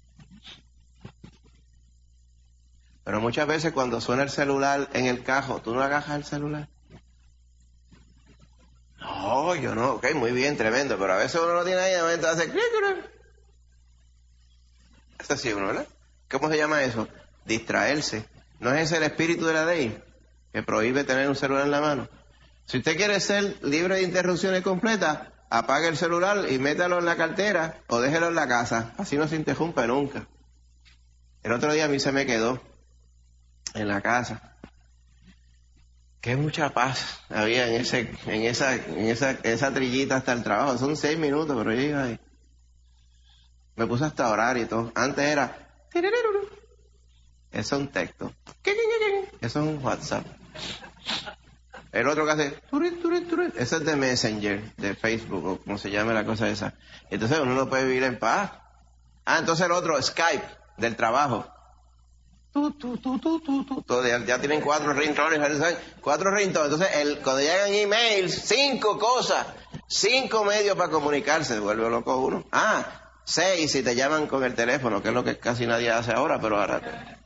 Pero muchas veces cuando suena el celular en el cajo, ¿tú no agajas el celular? No, yo no. Ok, muy bien, tremendo. Pero a veces uno no tiene ahí, de momento hace... Es así uno, ¿verdad? ¿Cómo se llama eso? Distraerse. ¿No es ese el espíritu de la ley que prohíbe tener un celular en la mano? Si usted quiere ser libre de interrupciones completas, apague el celular y métalo en la cartera o déjelo en la casa. Así no se interrumpe nunca. El otro día a mí se me quedó en la casa. Qué mucha paz había en ese, en esa, en esa, esa trillita hasta el trabajo. Son seis minutos, pero yo iba ahí. Me puse hasta a orar y todo. Antes era... Eso es un texto. Eso es un WhatsApp. El otro que hace, ese es de Messenger, de Facebook, o como se llame la cosa esa. Entonces uno no puede vivir en paz. Ah, entonces el otro, Skype, del trabajo. Tú, tú, tú, tú, tú, tú. Todo, ya, ya tienen cuatro ringtones, cuatro ringtones. Entonces, el, cuando llegan emails, cinco cosas, cinco medios para comunicarse, se vuelve loco uno. Ah, seis si te llaman con el teléfono, que es lo que casi nadie hace ahora, pero ahora...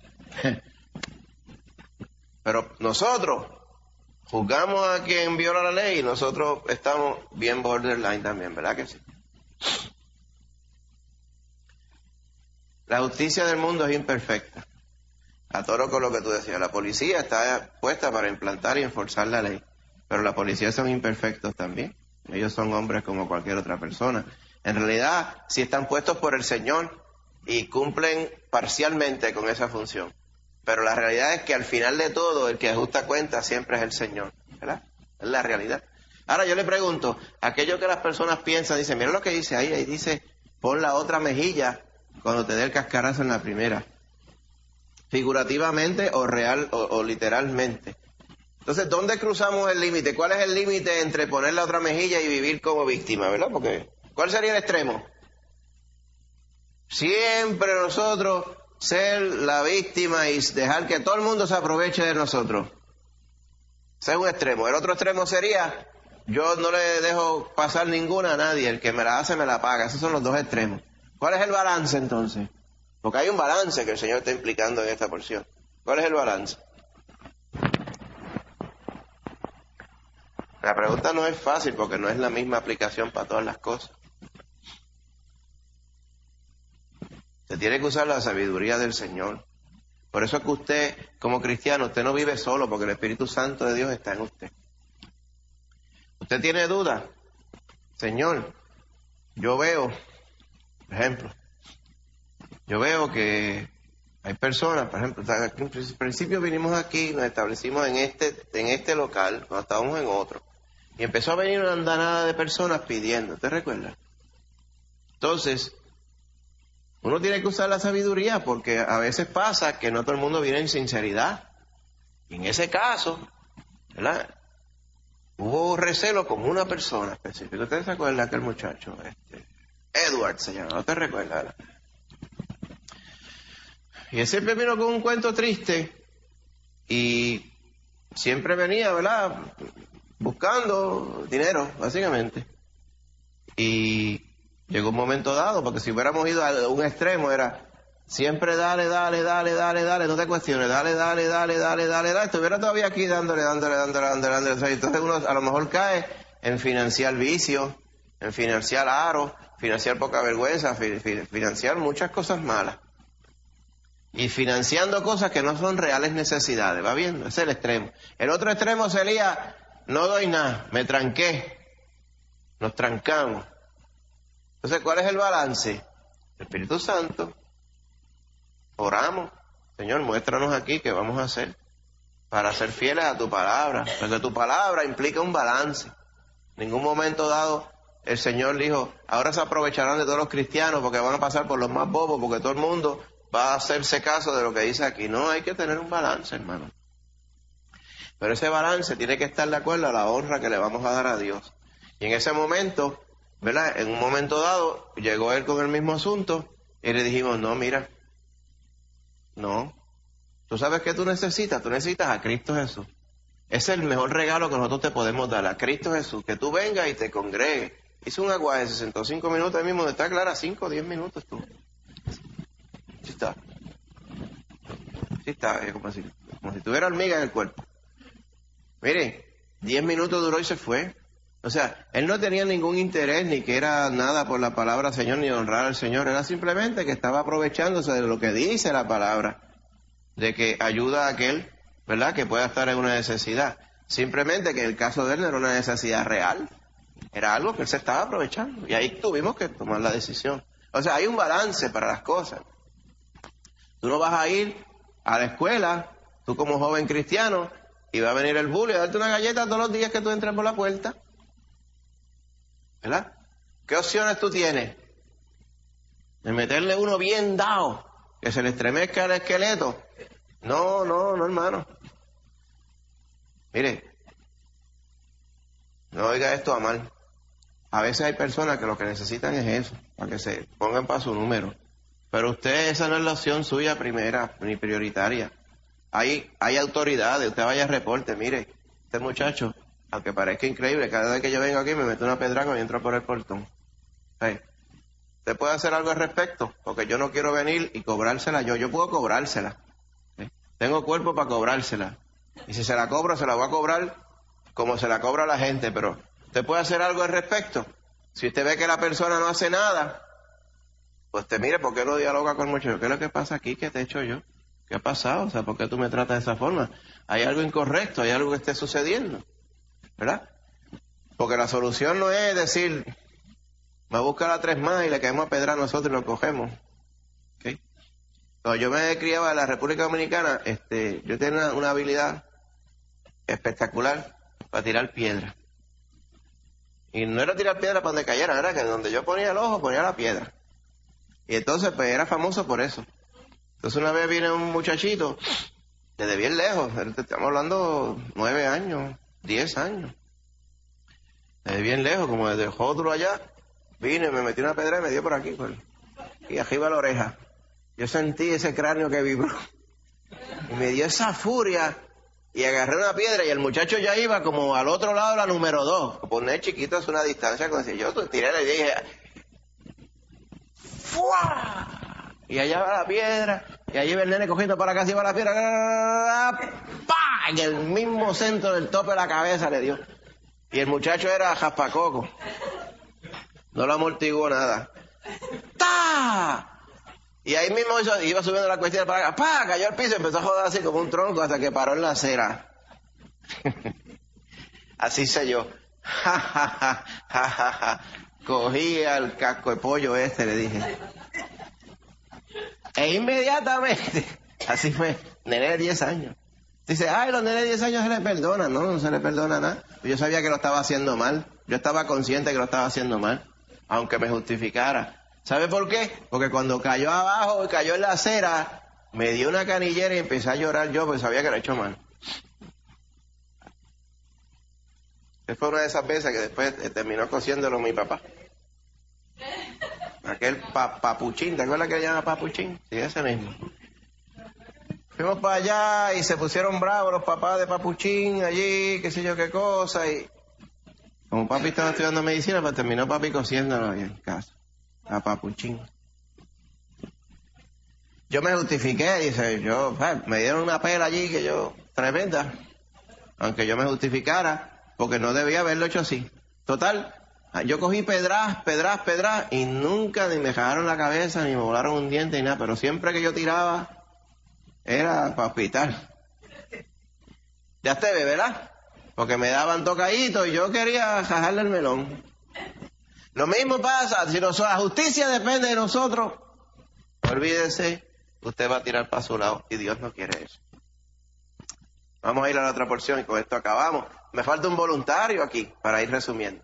Pero nosotros... juzgamos a quien viola la ley y nosotros estamos bien borderline también, ¿verdad que sí? La justicia del mundo es imperfecta. A toro con lo que tú decías. La policía está puesta para implantar y enforzar la ley. Pero la policía son imperfectos también. Ellos son hombres como cualquier otra persona. En realidad, sí están puestos por el Señor y cumplen parcialmente con esa función. Pero la realidad es que al final de todo, el que ajusta cuentas siempre es el Señor, ¿verdad? Es la realidad. Ahora yo le pregunto, aquello que las personas piensan, dicen, mira lo que dice ahí, ahí dice, pon la otra mejilla cuando te dé el cascarazo en la primera. figurativamente o real o, o literalmente. Entonces, ¿dónde cruzamos el límite? ¿Cuál es el límite entre poner la otra mejilla y vivir como víctima, verdad? Porque, ¿cuál sería el extremo? Siempre nosotros ser la víctima y dejar que todo el mundo se aproveche de nosotros. Ese es un extremo. El otro extremo sería, yo no le dejo pasar ninguna a nadie, el que me la hace me la paga. Esos son los dos extremos. ¿Cuál es el balance entonces? Porque hay un balance que el Señor está implicando en esta porción. ¿Cuál es el balance? La pregunta no es fácil porque no es la misma aplicación para todas las cosas. Se tiene que usar la sabiduría del Señor. Por eso es que usted, como cristiano, usted no vive solo porque el Espíritu Santo de Dios está en usted. ¿Usted tiene dudas? Señor, yo veo, por ejemplo, yo veo que hay personas, por ejemplo, en principio vinimos aquí, nos establecimos en este, en este local, cuando estábamos en otro, y empezó a venir una andanada de personas pidiendo, ¿te recuerdas? Entonces, uno tiene que usar la sabiduría porque a veces pasa que no todo el mundo viene en sinceridad. Y en ese caso, ¿verdad? Hubo recelo con una persona específica. ¿Usted se acuerda de aquel muchacho? Este, Edward se llama, ¿no te recuerdas? ¿Verdad? Y él siempre vino con un cuento triste y siempre venía, ¿verdad? Buscando dinero, básicamente. Y llegó un momento dado, porque si hubiéramos ido a un extremo era siempre dale, dale, dale, dale, dale, no te cuestiones, dale, dale, dale, dale, dale, dale, estuviera todavía aquí dándole, dándole, dándole, dándole, dándole. O sea, entonces uno a lo mejor cae en financiar vicio, en financiar aro, financiar poca vergüenza, fi, fi, financiar muchas cosas malas. Y financiando cosas que no son reales necesidades, ¿va viendo? Ese es el extremo. El otro extremo sería, no doy nada, me tranqué, nos trancamos. Entonces, ¿cuál es el balance? El Espíritu Santo. Oramos. Señor, muéstranos aquí qué vamos a hacer para ser fieles a tu palabra. Porque tu palabra implica un balance. En ningún momento dado el Señor dijo, ahora se aprovecharán de todos los cristianos porque van a pasar por los más bobos, porque todo el mundo va a hacerse caso de lo que dice aquí. No, hay que tener un balance, hermano. Pero ese balance tiene que estar de acuerdo a la honra que le vamos a dar a Dios. Y en ese momento, ¿verdad? En un momento dado, llegó él con el mismo asunto y le dijimos, no, mira, no. ¿Tú sabes qué tú necesitas? Tú necesitas a Cristo Jesús. Ese es el mejor regalo que nosotros te podemos dar, a Cristo Jesús. Que tú vengas y te congregues. Hizo un aguaje de sesenta y cinco minutos ahí mismo, está clara, cinco o diez minutos tú. Sí está. Sí está, es como si, como si tuviera hormiga en el cuerpo. Mire, diez minutos duró y se fue. O sea, él no tenía ningún interés ni que era nada por la palabra Señor ni honrar al Señor. Era simplemente que estaba aprovechándose de lo que dice la palabra, de que ayuda a aquel, ¿verdad?, que pueda estar en una necesidad. Simplemente que en el caso de él no era una necesidad real. Era algo que él se estaba aprovechando. Y ahí tuvimos que tomar la decisión. O sea, hay un balance para las cosas. Tú no vas a ir a la escuela, tú como joven cristiano, y va a venir el bully a darte una galleta todos los días que tú entres por la puerta. ¿Verdad? ¿Qué opciones tú tienes? De meterle uno bien dado, que se le estremezca el esqueleto. No, no, no, hermano. Mire, no oiga esto a mal. A veces hay personas que lo que necesitan es eso, para que se pongan para su número. Pero usted, esa no es la opción suya primera, ni prioritaria. Hay, hay autoridades, usted vaya a reporte, mire, este muchacho, aunque parezca increíble, cada vez que yo vengo aquí me meto una pedraca y entro por el portón. ¿Sí? ¿Usted puede hacer algo al respecto? Porque yo no quiero venir y cobrársela yo, yo puedo cobrársela. ¿Sí? Tengo cuerpo para cobrársela. Y si se la cobro, se la voy a cobrar como se la cobra a la gente, pero ¿usted puede hacer algo al respecto? Si usted ve que la persona no hace nada, pues te mire, ¿por qué no dialoga con el muchacho? ¿Qué es lo que pasa aquí? ¿Qué te he hecho yo? ¿Qué ha pasado? O sea, ¿por qué tú me tratas de esa forma? Hay algo incorrecto, hay algo que esté sucediendo, ¿verdad? Porque la solución no es decir, me a buscar a tres más y le caemos a pedra a nosotros y lo cogemos. ¿Okay? Cuando yo me criaba en la República Dominicana, este, yo tenía una, una habilidad espectacular para tirar piedra. Y no era tirar piedra para donde cayera, era que donde yo ponía el ojo ponía la piedra. Y entonces pues era famoso por eso. Entonces una vez viene un muchachito, desde bien lejos, estamos hablando nueve años, diez años. Desde bien lejos, como desde el Jóduro allá, vine, me metí una pedra y me dio por aquí, pues, y arriba la oreja. Yo sentí ese cráneo que vibró. Y me dio esa furia, y agarré una piedra, y el muchacho ya iba como al otro lado de la número dos. Poner chiquito es una distancia, como si yo tiré y dije, ¡fua! Y allá va la piedra, y allí va el nene cogiendo para acá, y va la piedra, ¡pa! En el mismo centro del tope de la cabeza le dio. Y el muchacho era jaspacoco. No lo amortiguó nada. ¡Ta! Y ahí mismo hizo, iba subiendo la cuestión para acá, ¡pa! Cayó al piso y empezó a joder así como un tronco hasta que paró en la acera. Así sé yo. Ja, ja, ja, ja, ja, ja. Cogí al casco de pollo este, le dije. E inmediatamente, así fue, nene de diez años. Dice, ay, los nenes de diez años se les perdona. No, no se les perdona nada. Yo sabía que lo estaba haciendo mal. Yo estaba consciente que lo estaba haciendo mal, aunque me justificara. ¿Sabe por qué? Porque cuando cayó abajo y cayó en la acera, me dio una canillera y empecé a llorar yo porque sabía que lo he hecho mal. Esa fue una de esas veces que después terminó cosiéndolo mi papá. Aquel pa papuchín, ¿te acuerdas que le llama papuchín? Sí, ese mismo. Fuimos para allá y se pusieron bravos los papás de papuchín allí, qué sé yo qué cosa, y como papi estaba estudiando medicina, pues terminó papi cosiéndolo ahí en casa, a papuchín. Yo me justifiqué, dice, yo, pues, me dieron una pela allí que yo, tremenda, aunque yo me justificara, porque no debía haberlo hecho así. Total, yo cogí pedras, pedras, pedras, y nunca ni me jalaron la cabeza, ni me volaron un diente, ni nada, pero siempre que yo tiraba, era para hospital. Ya te ve, ¿verdad? Porque me daban tocaditos y yo quería jajarle el melón. Lo mismo pasa, si nosotros, la justicia depende de nosotros, olvídese, usted va a tirar para su lado y Dios no quiere eso. Vamos a ir a la otra porción y con esto acabamos. Me falta un voluntario aquí para ir resumiendo.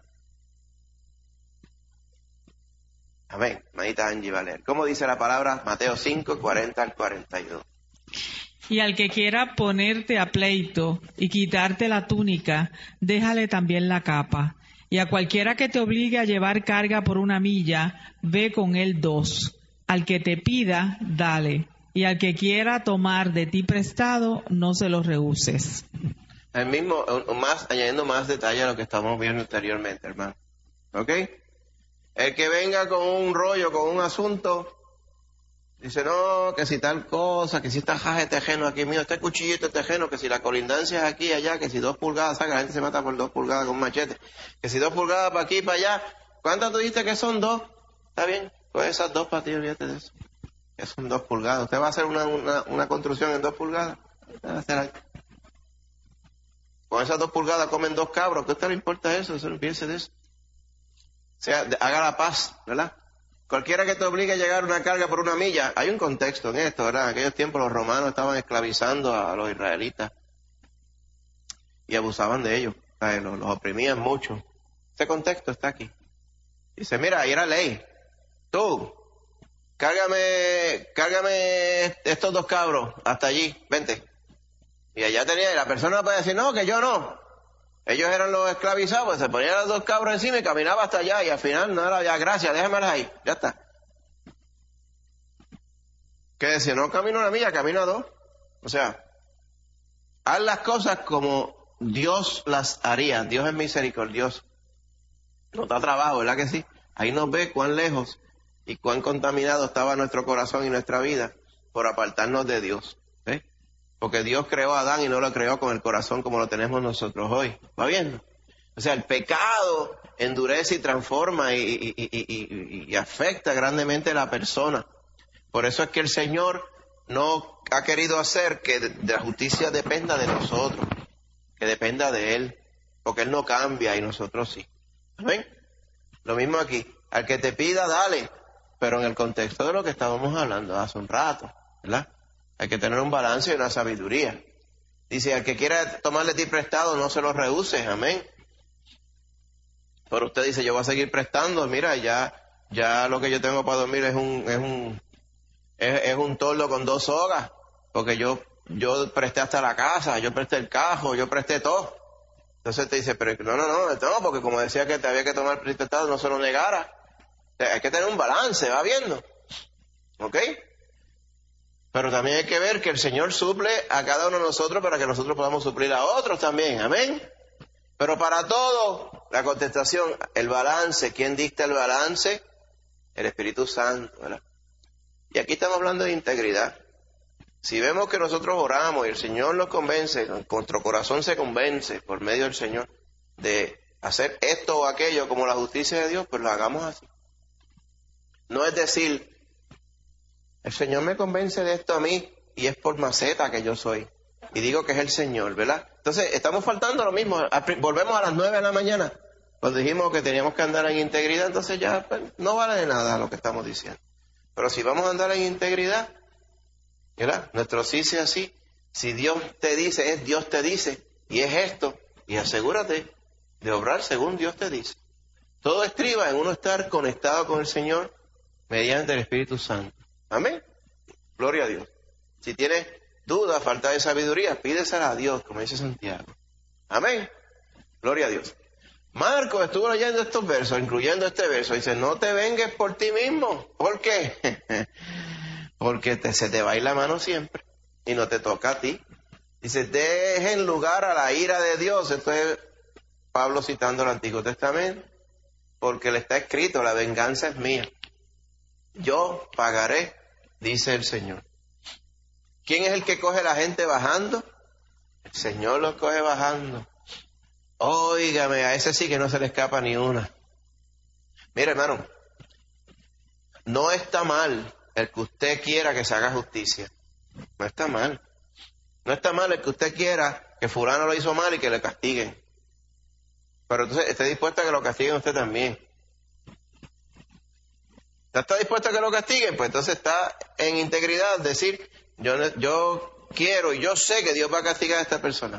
Amén. Manita Angie Valer. ¿Cómo dice la palabra? Mateo cinco, cuarenta al cuarenta y dos. Y al que quiera ponerte a pleito y quitarte la túnica, déjale también la capa. Y a cualquiera que te obligue a llevar carga por una milla, ve con él dos. Al que te pida, dale. Y al que quiera tomar de ti prestado, no se lo rehuses. El mismo, más, añadiendo más detalle a lo que estamos viendo anteriormente, hermano. ¿Ok? El que venga con un rollo, con un asunto, dice, no, que si tal cosa, que si esta jaja de tejeno aquí mío, este cuchillito de tejeno, que si la colindancia es aquí y allá, que si dos pulgadas, saca, la gente se mata por dos pulgadas con un machete, que si dos pulgadas para aquí y para allá, ¿cuántas tú dijiste que son dos? Está bien, pues esas dos para ti, olvídate de eso, que son dos pulgadas. ¿Usted va a hacer una, una, una construcción en dos pulgadas? Va a hacer algo. Con esas dos pulgadas comen dos cabros, ¿qué a usted le importa eso? Eso no piense de eso. O sea, haga la paz, ¿verdad? Cualquiera que te obligue a llegar una carga por una milla, hay un contexto en esto, ¿verdad? En aquellos tiempos los romanos estaban esclavizando a los israelitas y abusaban de ellos, o sea, los, los oprimían mucho. Ese contexto está aquí. Dice, mira, ahí era ley. Tú, cárgame, cárgame estos dos cabros hasta allí, vente. Y allá tenía, y la persona puede decir, no, que yo no. Ellos eran los esclavizados, pues se ponían los dos cabros encima y caminaba hasta allá, y al final, nada, ya, gracias, déjamelas ahí, ya está. Que decía, no camino una milla, camino a dos. O sea, haz las cosas como Dios las haría. Dios es misericordioso. Nos da trabajo, ¿verdad que sí? Ahí nos ve cuán lejos y cuán contaminado estaba nuestro corazón y nuestra vida por apartarnos de Dios. ¿Eh? Porque Dios creó a Adán y no lo creó con el corazón como lo tenemos nosotros hoy. ¿Va viendo? O sea, el pecado endurece y transforma y, y, y, y, y afecta grandemente a la persona. Por eso es que el Señor no ha querido hacer que de la justicia dependa de nosotros, que dependa de Él, porque Él no cambia y nosotros sí. ¿Ven? Lo mismo aquí. Al que te pida, dale, pero en el contexto de lo que estábamos hablando hace un rato, ¿verdad? Hay que tener un balance y una sabiduría. Dice, al que quiera tomarle ti prestado, no se lo rehuses, amén. Pero usted dice, yo voy a seguir prestando, mira, ya ya lo que yo tengo para dormir es un es un es, es un tordo con dos sogas, porque yo, yo presté hasta la casa, yo presté el cajo, yo presté todo. Entonces te dice, pero no, no, no, no, porque como decía que te había que tomar prestado, no se lo negara. O sea, hay que tener un balance, va viendo. ¿Ok? Pero también hay que ver que el Señor suple a cada uno de nosotros para que nosotros podamos suplir a otros también. Amén. Pero para todo, la contestación, el balance, ¿quién dicta el balance? El Espíritu Santo, ¿verdad? Y aquí estamos hablando de integridad. Si vemos que nosotros oramos y el Señor nos convence, nuestro corazón se convence por medio del Señor de hacer esto o aquello como la justicia de Dios, pues lo hagamos así. No es decir, el Señor me convence de esto a mí y es por maceta que yo soy. Y digo que es el Señor, ¿verdad? Entonces, estamos faltando lo mismo. Volvemos a las nueve de la mañana. Cuando dijimos que teníamos que andar en integridad, entonces ya pues, no vale de nada lo que estamos diciendo. Pero si vamos a andar en integridad, ¿verdad? Nuestro sí sea así. Si Dios te dice, es Dios te dice, y es esto, y asegúrate de obrar según Dios te dice. Todo estriba en uno estar conectado con el Señor mediante el Espíritu Santo. Amén. Gloria a Dios. Si tienes duda, falta de sabiduría, pídesela a Dios, como dice Santiago. Amén. Gloria a Dios. Marcos estuvo leyendo estos versos, incluyendo este verso. Dice, no te vengues por ti mismo. ¿Por qué? Porque te, se te va a ir la mano siempre y no te toca a ti. Dice, dejen lugar a la ira de Dios. Esto es Pablo citando el Antiguo Testamento. Porque le está escrito, la venganza es mía. Yo pagaré, dice el Señor. ¿Quién es el que coge a la gente bajando? El Señor los coge bajando. Óigame, a ese sí que no se le escapa ni una. Mire, hermano, no está mal el que usted quiera que se haga justicia. No está mal. No está mal el que usted quiera que fulano lo hizo mal y que le castiguen. Pero entonces esté dispuesto a que lo castiguen usted también. ¿Está dispuesto a que lo castiguen? Pues entonces está en integridad, decir, yo, yo quiero y yo sé que Dios va a castigar a esta persona.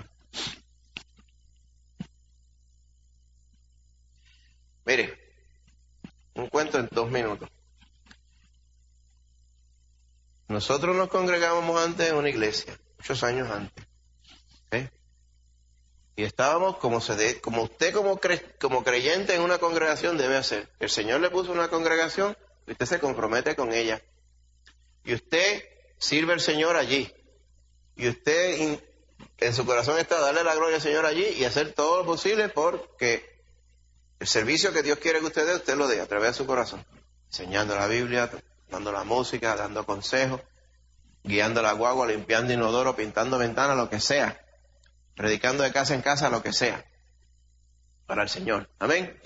Mire, un cuento en dos minutos. Nosotros nos congregábamos antes en una iglesia, muchos años antes. ¿eh? Y estábamos como se de, como usted como, cre, como creyente en una congregación debe hacer. El Señor le puso una congregación y usted se compromete con ella. Y usted sirve al Señor allí. Y usted in, en su corazón está darle la gloria al Señor allí y hacer todo lo posible porque el servicio que Dios quiere que usted dé, usted lo dé a través de su corazón. Enseñando la Biblia, dando la música, dando consejos, guiando la guagua, limpiando inodoro, pintando ventanas, lo que sea. Predicando de casa en casa, lo que sea. Para el Señor. Amén.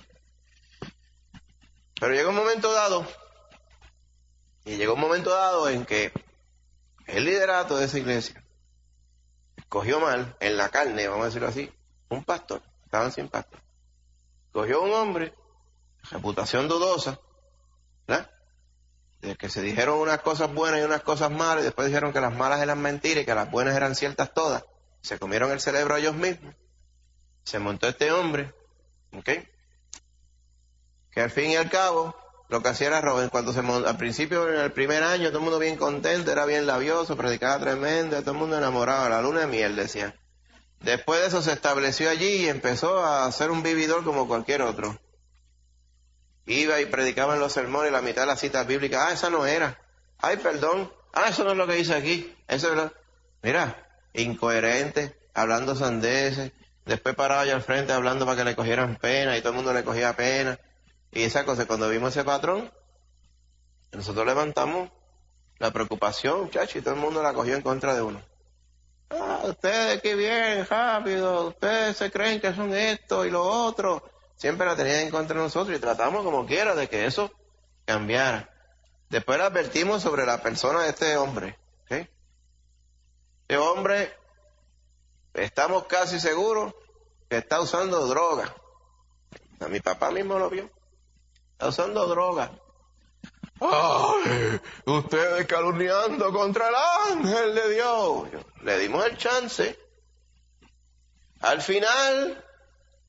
Pero llegó un momento dado, y llegó un momento dado en que el liderato de esa iglesia cogió mal, en la carne, vamos a decirlo así, un pastor. Estaban sin pastor. Cogió un hombre, reputación dudosa, ¿verdad? De que se dijeron unas cosas buenas y unas cosas malas, y después dijeron que las malas eran mentiras y que las buenas eran ciertas todas. Se comieron el cerebro ellos mismos. Se montó este hombre, ¿ok? Que al fin y al cabo, lo que hacía era robar. Cuando se montó, al principio, en el primer año, todo el mundo bien contento, era bien labioso, predicaba tremendo, todo el mundo enamorado, la luna de miel, decían. Después de eso se estableció allí y empezó a ser un vividor como cualquier otro. Iba y predicaba en los sermones y la mitad de las citas bíblicas. Ah, esa no era. Ay, perdón. Ah, eso no es lo que dice aquí. Eso es lo... Mira, incoherente, hablando sandeces. Después paraba allá al frente hablando para que le cogieran pena y todo el mundo le cogía pena. Y esa cosa, cuando vimos ese patrón, nosotros levantamos la preocupación, muchachos, y todo el mundo la cogió en contra de uno. Ah, ustedes qué bien, rápido, ustedes se creen que son esto y lo otro. Siempre la tenían en contra de nosotros y tratamos como quiera de que eso cambiara. Después le advertimos sobre la persona de este hombre. ¿Okay? Este hombre, estamos casi seguros que está usando droga. A mi papá mismo lo vio. Está usando droga. ¡Ay! Ustedes calumniando contra el ángel de Dios. Le dimos el chance. Al final,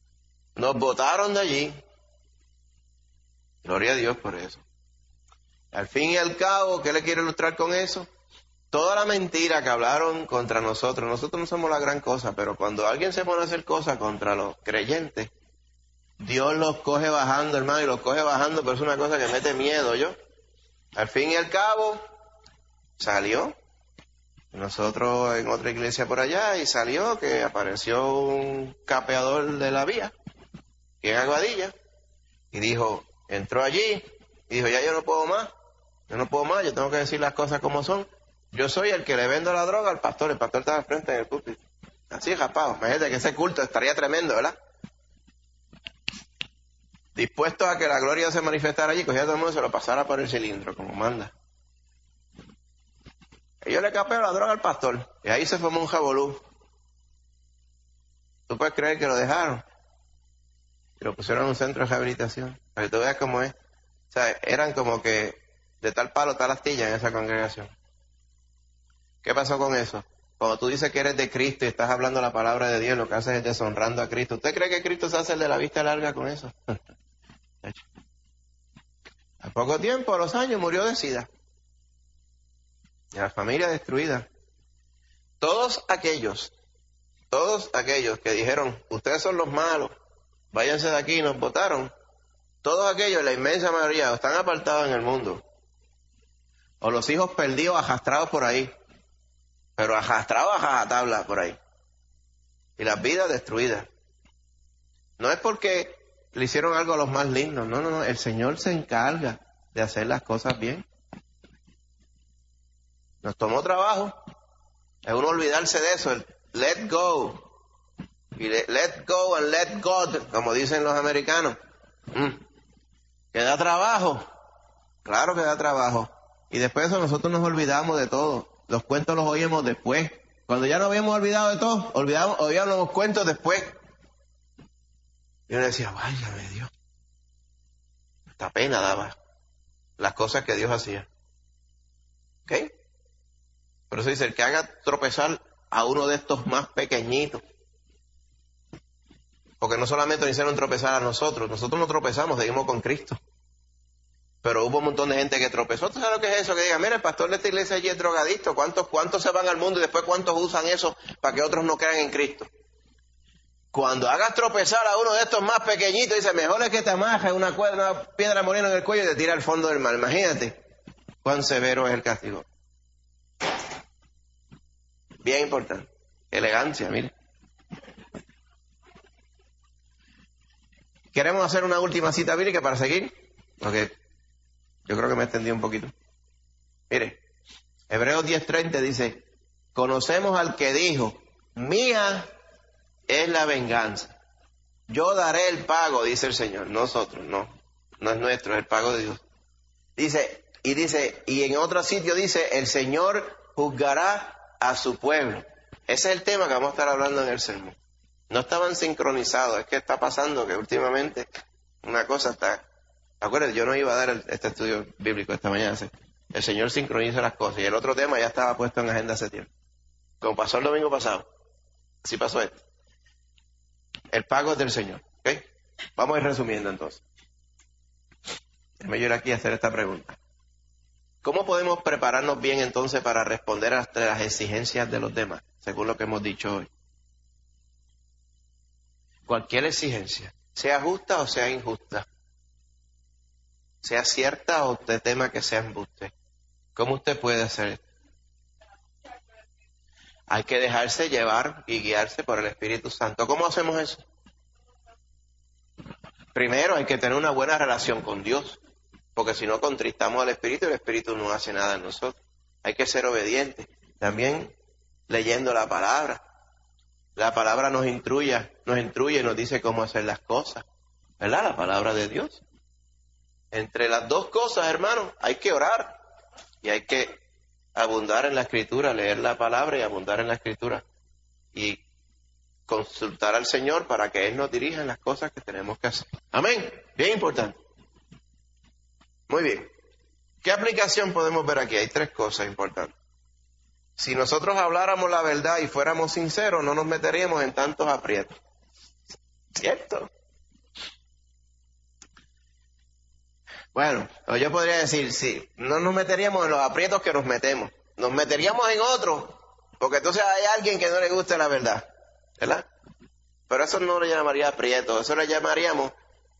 nos botaron de allí. Gloria a Dios por eso. Al fin y al cabo, ¿qué le quiero ilustrar con eso? Toda la mentira que hablaron contra nosotros, nosotros no somos la gran cosa, pero cuando alguien se pone a hacer cosas contra los creyentes, Dios los coge bajando, hermano, y los coge bajando, pero es una cosa que mete miedo, ¿yo? Al fin y al cabo, salió. Nosotros en otra iglesia por allá, y salió que apareció un capeador de la vía, que en Aguadilla, y dijo, entró allí, y dijo, ya yo no puedo más, yo no puedo más, yo tengo que decir las cosas como son. Yo soy el que le vendo la droga al pastor, el pastor estaba al frente en el púlpito. Así, rapado, imagínate que ese culto estaría tremendo, ¿verdad? Dispuesto a que la gloria se manifestara allí, cogía a todo el mundo y se lo pasara por el cilindro, como manda. Y yo le capeo la droga al pastor, y ahí se formó un jabolú. ¿Tú puedes creer que lo dejaron? Y lo pusieron en un centro de rehabilitación, para que tú veas cómo es. O sea, eran como que de tal palo, tal astilla en esa congregación. ¿Qué pasó con eso? Cuando tú dices que eres de Cristo y estás hablando la palabra de Dios, lo que haces es deshonrando a Cristo. ¿Usted cree que Cristo se hace el de la vista larga con eso? A poco tiempo, a los años, murió de sida. Y la familia destruida. Todos aquellos, todos aquellos que dijeron, ustedes son los malos, váyanse de aquí, nos votaron. Todos aquellos, la inmensa mayoría, están apartados en el mundo. O los hijos perdidos, arrastrados por ahí. Pero arrastrados a jajatabla por ahí. Y las vidas destruidas. No es porque le hicieron algo a los más lindos. No, no, no. El Señor se encarga de hacer las cosas bien. Nos tomó trabajo. Es uno olvidarse de eso. El let go. Y le, let go and let God, como dicen los americanos. Mm. ¿Que da trabajo? Claro que da trabajo. Y después de eso nosotros nos olvidamos de todo. Los cuentos los oímos después. Cuando ya nos habíamos olvidado de todo, olvidamos, oíamos los cuentos después. Y uno decía, váyame Dios. Esta pena daba las cosas que Dios hacía. ¿Ok? Por eso dice, el que haga tropezar a uno de estos más pequeñitos. Porque no solamente nos hicieron tropezar a nosotros, nosotros no tropezamos, seguimos con Cristo. Pero hubo un montón de gente que tropezó. ¿Tú sabes lo que es eso? Que diga, mira, el pastor de esta iglesia allí es drogadicto. ¿Cuántos, cuántos se van al mundo y después cuántos usan eso para que otros no crean en Cristo? Cuando hagas tropezar a uno de estos más pequeñitos, dice, mejor es que te amarres una, cuerda, una piedra molino en el cuello y te tira al fondo del mar. Imagínate cuán severo es el castigo. Bien importante. Elegancia, mire. ¿Queremos hacer una última cita bíblica para seguir? Porque yo creo que me extendí un poquito. Mire, Hebreos diez treinta dice, conocemos al que dijo, mía es la venganza. Yo daré el pago, dice el Señor. Nosotros, no. No es nuestro, es el pago de Dios. Dice, y dice, y en otro sitio dice, el Señor juzgará a su pueblo. Ese es el tema que vamos a estar hablando en el sermón. No estaban sincronizados. Es que está pasando que últimamente una cosa está... Acuérdense, yo no iba a dar este estudio bíblico esta mañana. El Señor sincroniza las cosas. Y el otro tema ya estaba puesto en agenda hace tiempo. Como pasó el domingo pasado. Así pasó esto. El pago es del Señor. ¿Okay? Vamos a ir resumiendo entonces. Déjame yo ir aquí a hacer esta pregunta. ¿Cómo podemos prepararnos bien entonces para responder a las exigencias de los demás? Según lo que hemos dicho hoy. Cualquier exigencia, sea justa o sea injusta, sea cierta o usted tema que sea embuste. ¿Cómo usted puede hacer esto? Hay que dejarse llevar y guiarse por el Espíritu Santo. ¿Cómo hacemos eso? Primero hay que tener una buena relación con Dios, porque si no contristamos al Espíritu, el Espíritu no hace nada en nosotros. Hay que ser obedientes. También leyendo la palabra. La palabra nos instruye, nos instruye y nos dice cómo hacer las cosas. ¿Verdad? La palabra de Dios. Entre las dos cosas, hermanos, hay que orar y hay que abundar en la Escritura, leer la palabra y abundar en la Escritura. Y consultar al Señor para que Él nos dirija en las cosas que tenemos que hacer. Amén. Bien importante. Muy bien. ¿Qué aplicación podemos ver aquí? Hay tres cosas importantes. Si nosotros habláramos la verdad y fuéramos sinceros, no nos meteríamos en tantos aprietos. ¿Cierto? Bueno, o yo podría decir, sí, no nos meteríamos en los aprietos que nos metemos. Nos meteríamos en otros, porque entonces hay alguien que no le gusta la verdad, ¿verdad? Pero eso no lo llamaría aprieto, eso le llamaríamos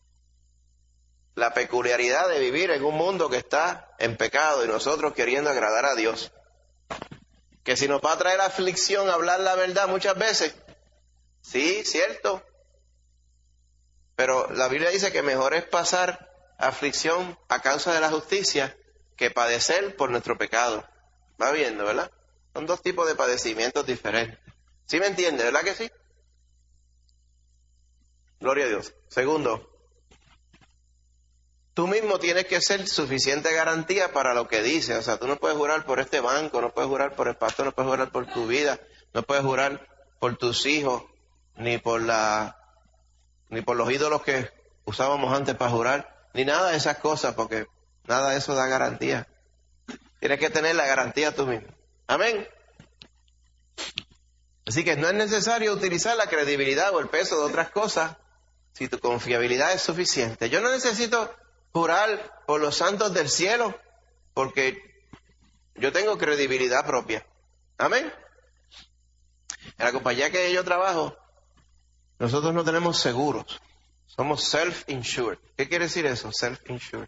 la peculiaridad de vivir en un mundo que está en pecado y nosotros queriendo agradar a Dios. Que si nos va a traer aflicción hablar la verdad muchas veces, sí, cierto. Pero la Biblia dice que mejor es pasar aflicción a causa de la justicia que padecer por nuestro pecado. Va viendo, ¿verdad? Son dos tipos de padecimientos diferentes. ¿Sí me entiende, verdad que sí? Gloria a Dios. Segundo, tú mismo tienes que ser suficiente garantía para lo que dices. O sea, tú no puedes jurar por este banco, no puedes jurar por el pastor, no puedes jurar por tu vida, no puedes jurar por tus hijos, ni por la, ni por los ídolos que usábamos antes para jurar, ni nada de esas cosas, porque nada de eso da garantía. Tienes que tener la garantía tú mismo. Amén. Así que no es necesario utilizar la credibilidad o el peso de otras cosas si tu confiabilidad es suficiente. Yo no necesito jurar por los santos del cielo porque yo tengo credibilidad propia. Amén. En la compañía que yo trabajo, nosotros no tenemos seguros. Somos self-insured. ¿Qué quiere decir eso? Self-insured.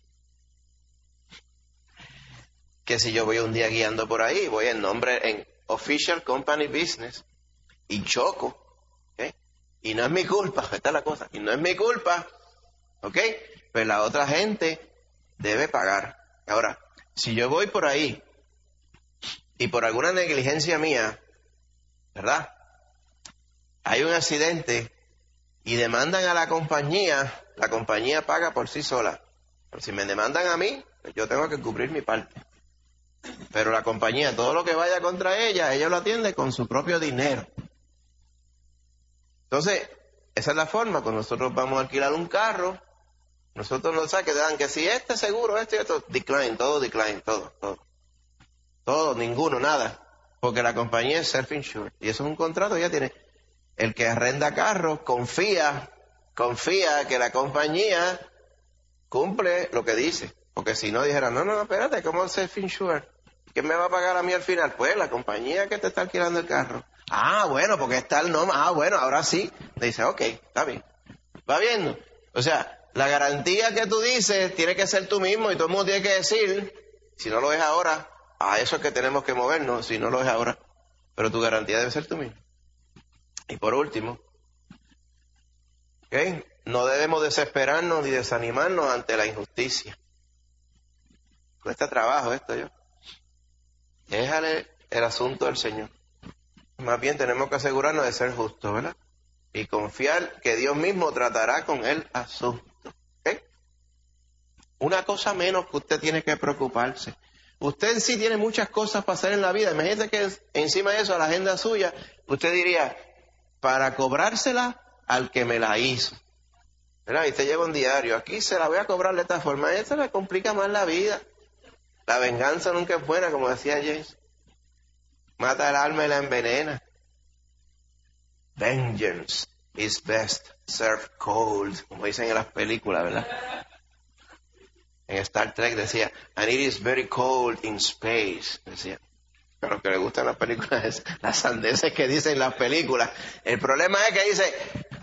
Que si yo voy un día guiando por ahí, voy en nombre, en Official Company Business, y choco, ¿ok? Y no es mi culpa, esta es la cosa, y no es mi culpa, ¿ok? Pues la otra gente debe pagar. Ahora, si yo voy por ahí, y por alguna negligencia mía, ¿verdad? Hay un accidente, y demandan a la compañía, la compañía paga por sí sola. Pero si me demandan a mí, pues yo tengo que cubrir mi parte. Pero la compañía, todo lo que vaya contra ella, ella lo atiende con su propio dinero. Entonces, esa es la forma. Cuando nosotros vamos a alquilar un carro, nosotros nos saben que dan que si este seguro, este y esto, decline, todo decline, todo, todo. Todo, ninguno, nada. Porque la compañía es self-insured. Y eso es un contrato, ya tiene. El que arrenda carros confía, confía que la compañía cumple lo que dice. Porque si no dijera, no, no, no, espérate, ¿cómo es self-insured? ¿Quién me va a pagar a mí al final? Pues la compañía que te está alquilando el carro. Ah, bueno, porque está el nombre. Ah, bueno, ahora sí. Le dice, ok, está bien. ¿Va viendo? O sea, la garantía que tú dices tiene que ser tú mismo y todo el mundo tiene que decir, si no lo es ahora, a eso es que tenemos que movernos, si no lo es ahora. Pero tu garantía debe ser tú mismo. Y por último, ¿okay? No debemos desesperarnos ni desanimarnos ante la injusticia. Cuesta trabajo esto, yo. Déjale el asunto al Señor. Más bien tenemos que asegurarnos de ser justos, ¿verdad? Y confiar que Dios mismo tratará con el asunto. ¿Okay? Una cosa menos que usted tiene que preocuparse. Usted en sí tiene muchas cosas para hacer en la vida. Imagínese que encima de eso, a la agenda suya, usted diría, para cobrársela al que me la hizo. ¿Verdad? Y usted lleva un diario. Aquí se la voy a cobrar de esta forma. Eso le complica más la vida. La venganza nunca es buena, como decía James. Mata el alma y la envenena. Vengeance is best served cold, como dicen en las películas, ¿verdad? En Star Trek decía, and it is very cold in space, decía. A los que les gustan las películas, es las sandeces que dicen las películas. El problema es que dice,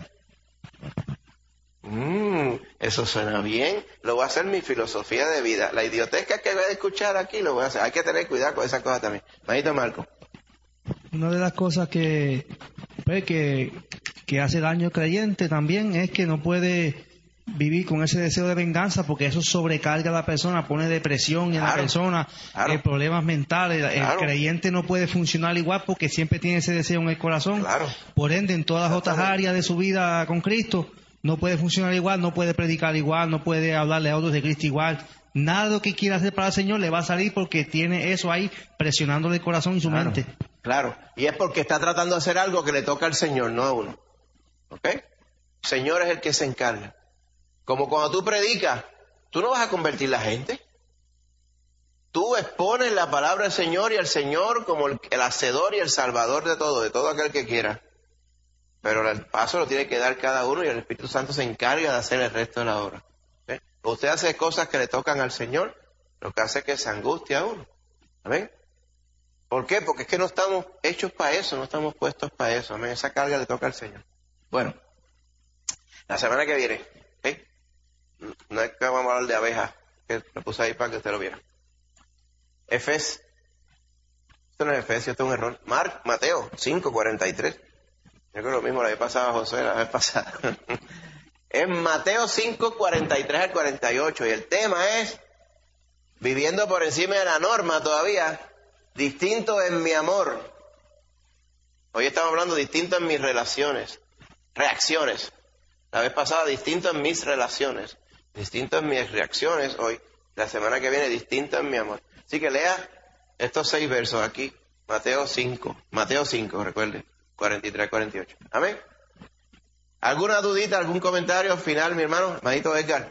mmm, eso suena bien, lo voy a hacer mi filosofía de vida. La idiotez que voy a escuchar aquí lo voy a hacer. Hay que tener cuidado con esas cosas también. Manito Marco. Una de las cosas que, pues, que, que hace daño al creyente también es que no puede vivir con ese deseo de venganza, porque eso sobrecarga a la persona, pone depresión en claro, la persona, claro. eh, problemas mentales. Claro. El creyente no puede funcionar igual porque siempre tiene ese deseo en el corazón. Claro. Por ende, en todas las otras áreas de su vida con Cristo, no puede funcionar igual, no puede predicar igual, no puede hablarle a otros de Cristo igual. Nada de lo que quiera hacer para el Señor le va a salir porque tiene eso ahí presionándole el corazón y su claro. mente. Claro, y es porque está tratando de hacer algo que le toca al Señor, no a uno. ¿Ok? El Señor es el que se encarga. Como cuando tú predicas, tú no vas a convertir la gente. Tú expones la palabra del Señor y al Señor como el, el hacedor y el salvador de todo, de todo aquel que quiera. Pero el paso lo tiene que dar cada uno y el Espíritu Santo se encarga de hacer el resto de la obra. ¿Okay? Usted hace cosas que le tocan al Señor, lo que hace es que se angustia a uno. Amén. ¿Por qué? Porque es que no estamos hechos para eso, no estamos puestos para eso. Amén. Esa carga le toca al Señor. Bueno, la semana que viene, ¿eh? No es que vamos a hablar de abejas, que lo puse ahí para que usted lo viera. Efesios, esto no es Efesios, esto es un error. Mar, Mateo cinco cuarenta y tres. Yo creo lo mismo la vez pasada, José, la vez pasada. Es Mateo cinco cuarenta y tres al cuarenta y ocho. Y el tema es, viviendo por encima de la norma todavía, distinto en mi amor. Hoy estamos hablando distinto en mis relaciones, reacciones. La vez pasada, distinto en mis relaciones, distinto en mis reacciones. Hoy, la semana que viene, distinto en mi amor. Así que lea estos seis versos aquí, Mateo cinco, Mateo cinco, recuerde, cuarenta y tres, cuarenta y ocho. Amén. ¿Alguna dudita, algún comentario final, mi hermano? Hermanito Edgar.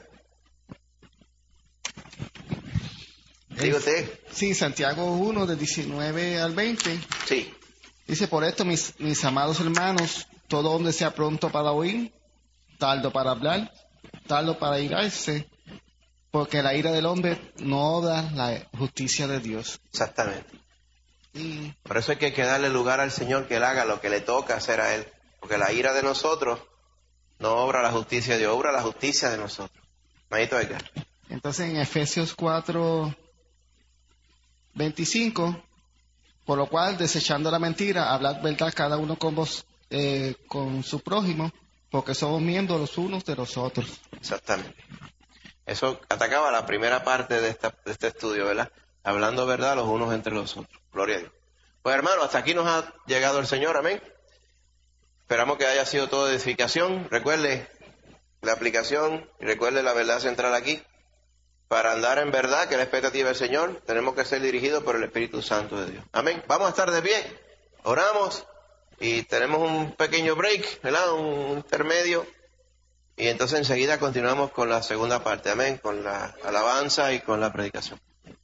Digo usted. Sí, Santiago uno, de diecinueve al veinte. Sí. Dice, por esto, mis, mis amados hermanos, todo hombre sea pronto para oír, tardo para hablar, tardo para irarse, porque la ira del hombre no da la justicia de Dios. Exactamente. Y por eso hay que, que darle lugar al Señor, que Él haga lo que le toca hacer a Él. Porque la ira de nosotros no obra la justicia de Dios, obra la justicia de nosotros. Manito Edgar. Entonces en Efesios cuatro veinticinco, por lo cual, desechando la mentira, hablad verdad cada uno con vos, eh, con su prójimo, porque somos miembros los unos de los otros. Exactamente. Eso atacaba la primera parte de, esta, de este estudio, ¿verdad? Hablando verdad los unos entre los otros. Gloria a Dios. Pues hermano, hasta aquí nos ha llegado el Señor, amén. Esperamos que haya sido todo edificación. Recuerde la aplicación y recuerde la verdad central aquí. Para andar en verdad, que es la expectativa del Señor, tenemos que ser dirigidos por el Espíritu Santo de Dios. Amén. Vamos a estar de pie, oramos y tenemos un pequeño break, ¿verdad? Un intermedio. Y entonces enseguida continuamos con la segunda parte. Amén. Con la alabanza y con la predicación.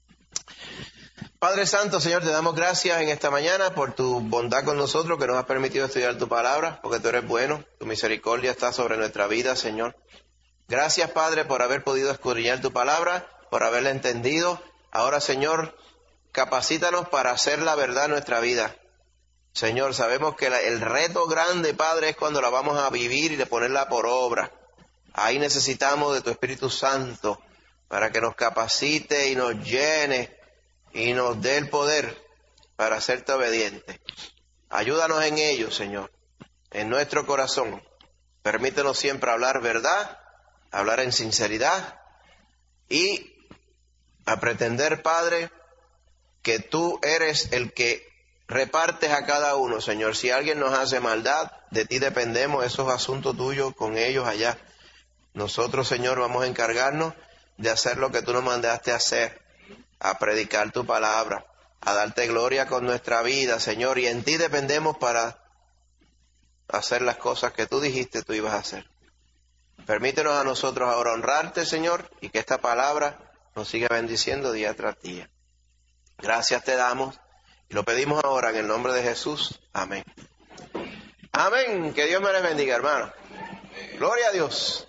Padre Santo, Señor, te damos gracias en esta mañana por tu bondad con nosotros, que nos has permitido estudiar tu palabra, porque tú eres bueno, tu misericordia está sobre nuestra vida, Señor. Gracias, Padre, por haber podido escudriñar tu palabra, por haberla entendido. Ahora, Señor, capacítanos para hacer la verdad en nuestra vida. Señor, sabemos que la, el reto grande, Padre, es cuando la vamos a vivir y de ponerla por obra. Ahí necesitamos de tu Espíritu Santo para que nos capacite y nos llene y nos dé el poder para hacerte obediente. Ayúdanos en ello, Señor, en nuestro corazón. Permítenos siempre hablar verdad, hablar en sinceridad y a pretender, Padre, que tú eres el que repartes a cada uno, Señor. Si alguien nos hace maldad, de ti dependemos, esos asuntos tuyos con ellos allá. Nosotros, Señor, vamos a encargarnos de hacer lo que tú nos mandaste a hacer, a predicar tu palabra, a darte gloria con nuestra vida, Señor, y en ti dependemos para hacer las cosas que tú dijiste tú ibas a hacer. Permítenos a nosotros ahora honrarte, Señor, y que esta palabra nos siga bendiciendo día tras día. Gracias te damos y lo pedimos ahora en el nombre de Jesús. Amén. Amén. Que Dios me les bendiga, hermano. Gloria a Dios.